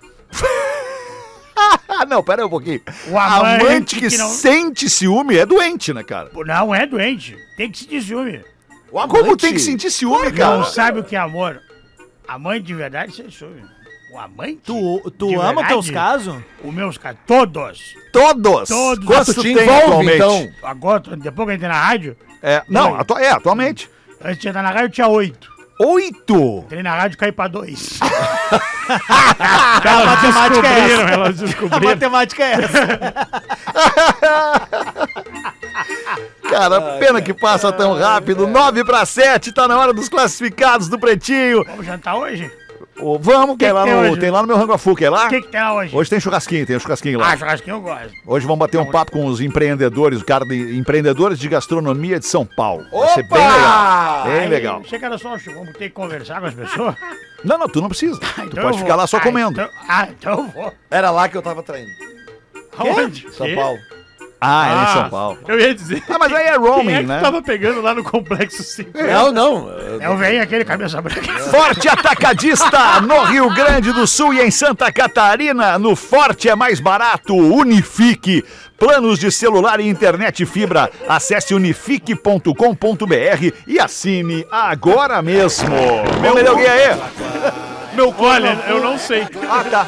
Ah, não, pera aí um pouquinho. O amante Amante que, que não- sente ciúme é doente, né, cara? Pô, não é doente. Tem que sentir ciúme. O amante- Como tem que sentir ciúme, Não cara? sabe o que é amor. Amante de verdade sente ciúme. O amante? Tu, tu De ama verdade? teus casos? Os meus caras, todos. Todos. Todos. Quantos Tu te tem envolve, atualmente? então? Agora, depois que eu entrei na rádio, É, não, Oi. atu- é, atualmente. antes de entrar na rádio tinha oito. Oito. Entrei na rádio e caí pra dois. A matemática é Descobriram, essa. elas A descobriram. matemática é essa. Cara, pena que passa tão rápido. Nove para sete, tá na hora dos classificados do Pretinho. Vamos jantar hoje? Ô, vamos, que é que lá tem no, hoje? tem lá no meu Rango a Fu, quer lá? O que que tem lá hoje? Hoje tem churrasquinho, tem um churrasquinho lá. Ah, churrasquinho eu gosto. Hoje vamos bater um papo com os empreendedores, o cara de empreendedores de gastronomia de São Paulo. Vai ser bem legal. Bem Aí, legal. Achei que era só, vamos ter que conversar com as pessoas. Não, não, tu não precisa. Tu Então eu pode vou. ficar lá só Ah, comendo. então- ah, então eu vou. Era lá que eu tava traindo. Aonde? São Quê? Paulo. Ah, é em Ah, São Paulo. Eu ia dizer. Ah, mas aí é Quem roaming, é que né? tava pegando lá no Complexo cinco? Não, não. É o velho aquele cabeça branca. Forte Atacadista no Rio Grande do Sul e em Santa Catarina. No Forte é mais barato. Unifique. Planos de celular e internet fibra. Acesse unifique ponto com ponto br e assine agora mesmo. Meu melhor alguém aí? Meu Olha, eu não sei. Ah, tá.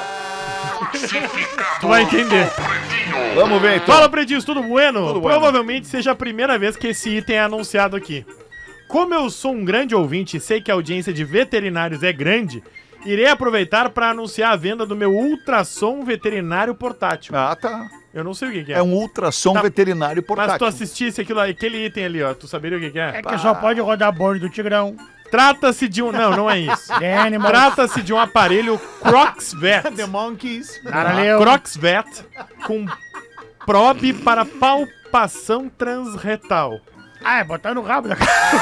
Tu vai entender. Vamos ver então. Fala, Predis, tudo bueno? Tudo bueno. Provavelmente seja a primeira vez que esse item é anunciado aqui. Como eu sou um grande ouvinte e sei que a audiência de veterinários é grande, irei aproveitar para anunciar a venda do meu ultrassom veterinário portátil. Ah, tá. Eu não sei o que, que é. É um ultrassom Tá. veterinário Mas tu portátil. assistisse aquilo, aquele item ali, ó, tu saberia o que, que é? É que só pode rodar bonde do Tigrão. Trata-se de um... Não, não é isso. The Animals. Trata-se de um aparelho Crocsvet. The Monkeys. Nada leu. Crocsvet com probe para palpação transretal. Ah, é botar no rabo da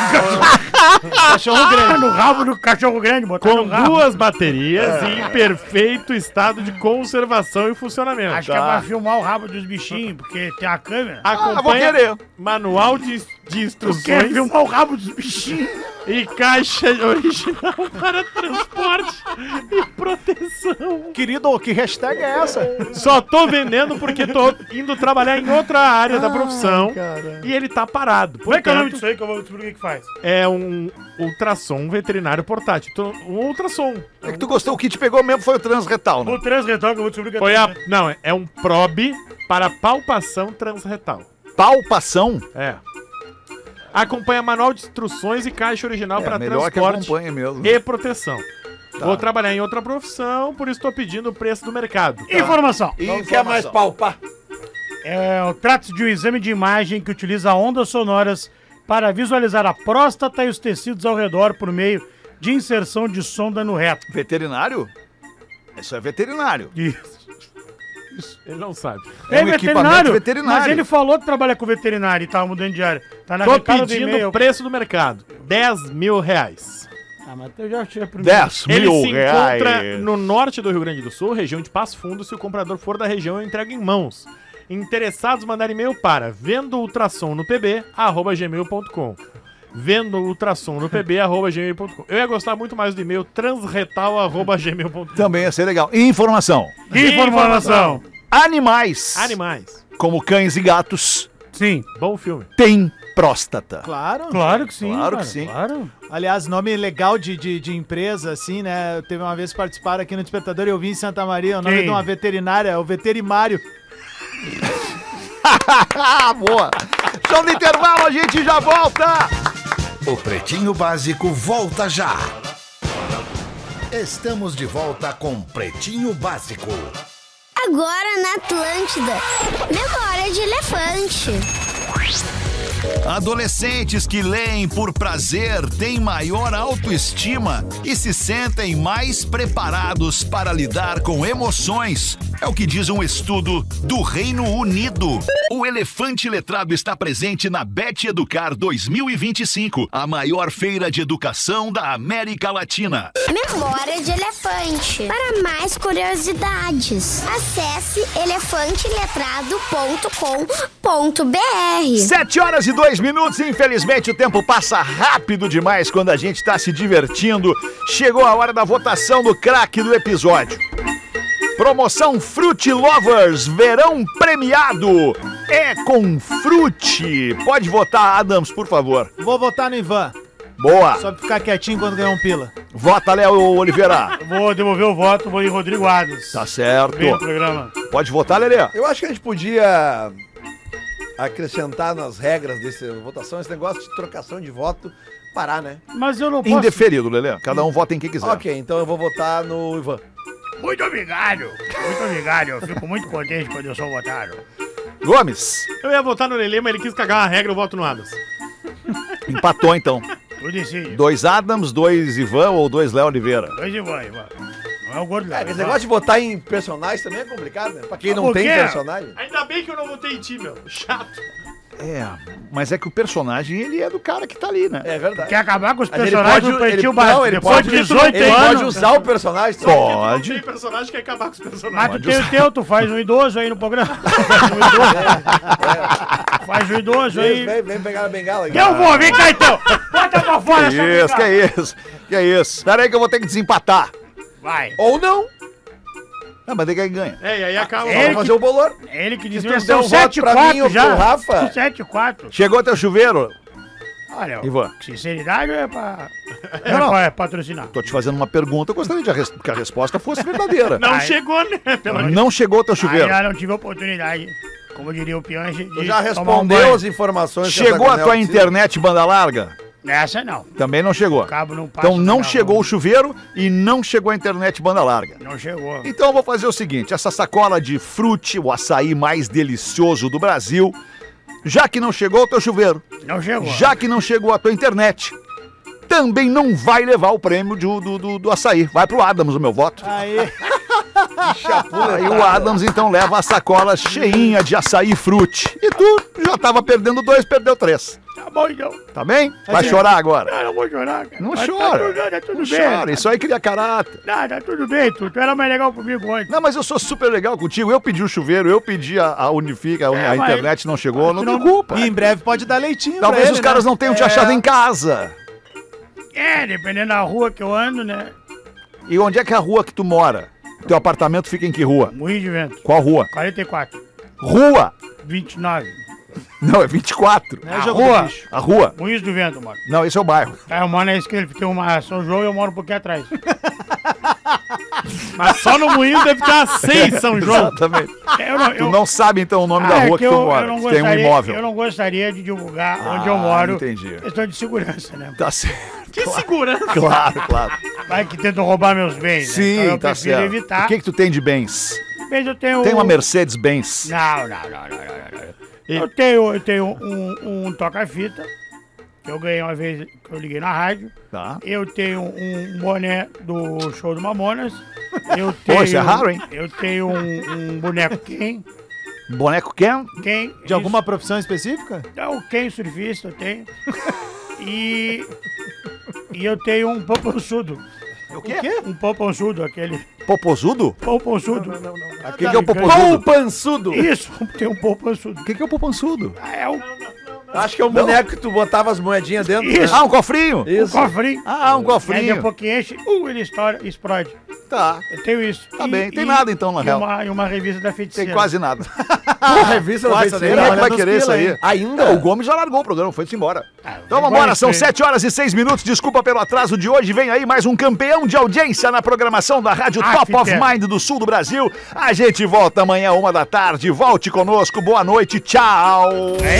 cachorro grande. No rabo do cachorro grande, botar Com no rabo. duas baterias e em perfeito estado de conservação e funcionamento. Acho que é pra filmar o rabo dos bichinhos, porque tem a câmera. Ah, vou Acompanha querer. manual de, de Tu quer instruções filmar o rabo dos bichinhos? e caixa original para transporte e proteção. Querido, que hashtag é essa? Só tô vendendo porque tô indo trabalhar em outra área da profissão e ele tá parado. Como é que é o nome Portanto, disso aí que eu vou descobrir o que que faz? é um ultrassom veterinário portátil. Então, um ultrassom. É que tu gostou, o que te pegou mesmo foi o transretal, né? O transretal que eu vou descobrir que é Foi a, transretal. não, é um probe para palpação transretal. Palpação. É. Acompanha manual de instruções e caixa original É, para melhor que transporte acompanhe mesmo. e proteção. Vou trabalhar em outra profissão, por isso estou pedindo o preço do mercado. Informação. E quer mais palpar? É, o trata-se de um exame de imagem que utiliza ondas sonoras para visualizar a próstata e os tecidos ao redor por meio de inserção de sonda no reto. Veterinário? Isso é veterinário. Isso. Ele não sabe. É um equipamento veterinário. Mas ele falou que trabalha com veterinário e tava mudando de área. Tá na Tô recado do pedindo e-mail. o preço do mercado. dez mil reais. Ah, mas eu já tirei primeiro. dez Ele mil se reais. encontra no norte do Rio Grande do Sul, região de Passo Fundo. Se o comprador for da região, eu entrego em mãos. Interessados, mandar e-mail para vendo ultrassom no pb arroba gmail ponto com. Vendo ultrassom no pb arroba gmail ponto com. Eu ia gostar muito mais do e-mail transretal arroba gmail ponto com. Também ia ser legal. Informação. Informação. Animais, Animais. como cães e gatos, Sim. Bom filme. têm próstata. Claro. Claro que sim. Claro que cara, sim. Claro. Aliás, nome legal de, de, de empresa, assim, né? Teve uma vez que participaram aqui no Despertador e eu vi em Santa Maria o nome Quem? de uma veterinária, o Veterimário. Boa. Show do intervalo, a gente já volta. O Pretinho Básico volta já. Estamos de volta com Pretinho Básico. Agora na Atlântida. Memória de elefante. Adolescentes que leem por prazer têm maior autoestima e se sentem mais preparados para lidar com emoções. É o que diz um estudo do Reino Unido. O Elefante Letrado está presente na Bet Educar dois mil e vinte e cinco, a maior feira de educação da América Latina. Memória de elefante. Para mais curiosidades, acesse elefante letrado ponto com ponto b r. Sete horas e dois minutos, infelizmente o tempo passa rápido demais quando a gente tá se divertindo. Chegou a hora da votação do craque do episódio. Promoção Fruit Lovers, verão premiado. É com Fruit. Pode votar, Adams, por favor. Vou votar no Ivan, Boa. só pra ficar quietinho quando ganhar um pila. Vota, Léo Oliveira. Vou devolver o voto, vou em Rodrigo Adams. Tá certo. Vem no programa. Pode votar, Lelê. Eu acho que a gente podia acrescentar nas regras dessa votação esse negócio de trocação de voto, parar, né? Mas eu não posso... Indeferido, Lelê. Cada um vota em quem quiser. Ok, então eu vou votar no Ivan. Muito obrigado. Muito obrigado. Eu fico muito contente quando eu sou votado. Gomes. Eu ia votar no Lelê, mas ele quis cagar uma regra, eu voto no Adams. Empatou, então. Tu decide. Dois Adams, dois Ivan ou dois Léo Oliveira? Dois Ivan, Ivan. Não é o gordo, É, não. esse negócio de votar em personagens também é complicado, né? Pra quem não Por tem quê? personagem. Ainda bem que eu não votei em ti, meu. Chato. É, mas é que o personagem, ele é do cara que tá ali, né? É verdade. Quer acabar com os Mas ele personagens pode- do Pretinho ele- Básico. não, ele Depois pode- de dezoito Ele anos... pode usar o personagem. só. Não tem Pode. personagem que quer acabar com os Mas personagens. tu tem o teu, tu faz um idoso aí no programa. Faz um idoso. Faz um idoso Vem, aí. vem, vem pegar a bengala aqui. Eu vou, vem cá então. Bota pra fora essa Que isso, que bengala. é isso, que é isso. Espera aí que eu vou ter que desempatar. Vai. Ou não. Ah, mas daí quem ganha? É, e aí acaba. É. Vamos Ele fazer o bolor. Ele que dizia tu que são der um voto sete pra mim quatro ou já. pro Rafa? sete quatro. Chegou teu chuveiro? Olha, Ivan. sinceridade é pra... É Não, não. pra patrocinar. Tô te fazendo uma pergunta, eu gostaria de a res- que a resposta fosse verdadeira. Não Ai. chegou, né? Pelo Não chegou teu Aí chuveiro. já não tive oportunidade, como diria o Piange, de Tu já tomar um respondeu banho. as informações que Chegou a Zagonel tua precisa? internet banda larga? Essa não. Também não chegou. O cabo não passa. Então não na chegou o rua. chuveiro e não chegou a internet banda larga. Não chegou. Então eu vou fazer o seguinte, essa sacola de frute, o açaí mais delicioso do Brasil, já que não chegou o teu chuveiro, Não chegou. já que não chegou a tua internet, também não vai levar o prêmio do, do, do, do açaí. Vai pro Adams o meu voto. Aí, Aí o Adams então leva a sacola cheinha de açaí frute. E tu já tava perdendo dois, perdeu três. Tá bom então. Tá bem? Vai Assim, chorar agora. Não, não vou chorar, cara. Não Mas chora. Tá tudo, tá tudo Não bem. chora. Isso aí cria caráter. Não, tá tudo bem, tu. Tu era mais legal comigo antes. Não, mas eu sou super legal contigo. Eu pedi o chuveiro, eu pedi a, a Unifica, a, É, a mas- internet não chegou, não tu tem não- culpa. e em breve pode dar leitinho Talvez pra os ele, caras né? não tenham te É. achado em casa. É, dependendo da rua que eu ando, né? E onde é que é a rua que tu mora? Teu apartamento fica em que rua? Moinho de vento. Qual rua? quarenta e quatro. Rua! vinte e nove. Não, é vinte e quatro. Não é A jogo rua. do bicho. A rua? Moinhos do vento, mano. Não, esse é o bairro. Aí eu moro na esquerda, tem uma São João e eu moro um pouquinho atrás. Mas só no Moinho deve ter umas seis São João. Exatamente. Eu não, Tu eu, não sabe então o nome Ah, da é rua que que, tu eu, mora. eu não Tu tem um gostaria, imóvel. Eu não gostaria de divulgar onde Ah, eu moro. entendi. Questão de segurança, né? Tá certo. Que segurança. Claro, claro. Vai que tentam roubar meus bens, né? Sim, Então eu tá prefiro certo. evitar. O que que tu tem de bens? Mas eu tenho... Tem uma Mercedes-Benz. Não, não, não, não, não, não. Eu tenho, eu tenho um, um toca-fita, que eu ganhei uma vez que eu liguei na rádio. Tá. Eu tenho um boné do show do Mamonas. Eu tenho, Pô, isso é raro, hein? Eu tenho um, um boneco Ken. Boneco Ken? Ken. De alguma profissão específica? Não, o Ken surfista eu tenho. E... E eu tenho um poponçudo. O quê? Um poponçudo, aquele... Popozudo? Poponçudo. O que, que é o popozudo? Pançudo. Isso, tem um poponçudo. O que, que é o popançudo? É um, Acho que é um boneco que tu botava as moedinhas dentro. Isso. Ah, um cofrinho? um cofrinho. Ah, um Aí cofrinho. depois que enche, uh, ele estoura, explode. Tá. Eu tenho isso. Tá bem, tem nada, então, na e real. Uma, e uma revista da feiticeira. Tem quase nada. A revista da Quem feiticeira. é que olha vai nos querer isso pila, aí? hein? Ainda? Não, o Gomes já largou o programa, foi-se embora. Ah, Então vai vambora, são ser. sete horas e seis minutos. Desculpa pelo atraso de hoje. Vem aí mais um campeão de audiência na programação da Rádio Ah, Top of Fiter. Mind do Sul do Brasil. A gente volta amanhã, uma da tarde. Volte conosco. Boa noite. Tchau. É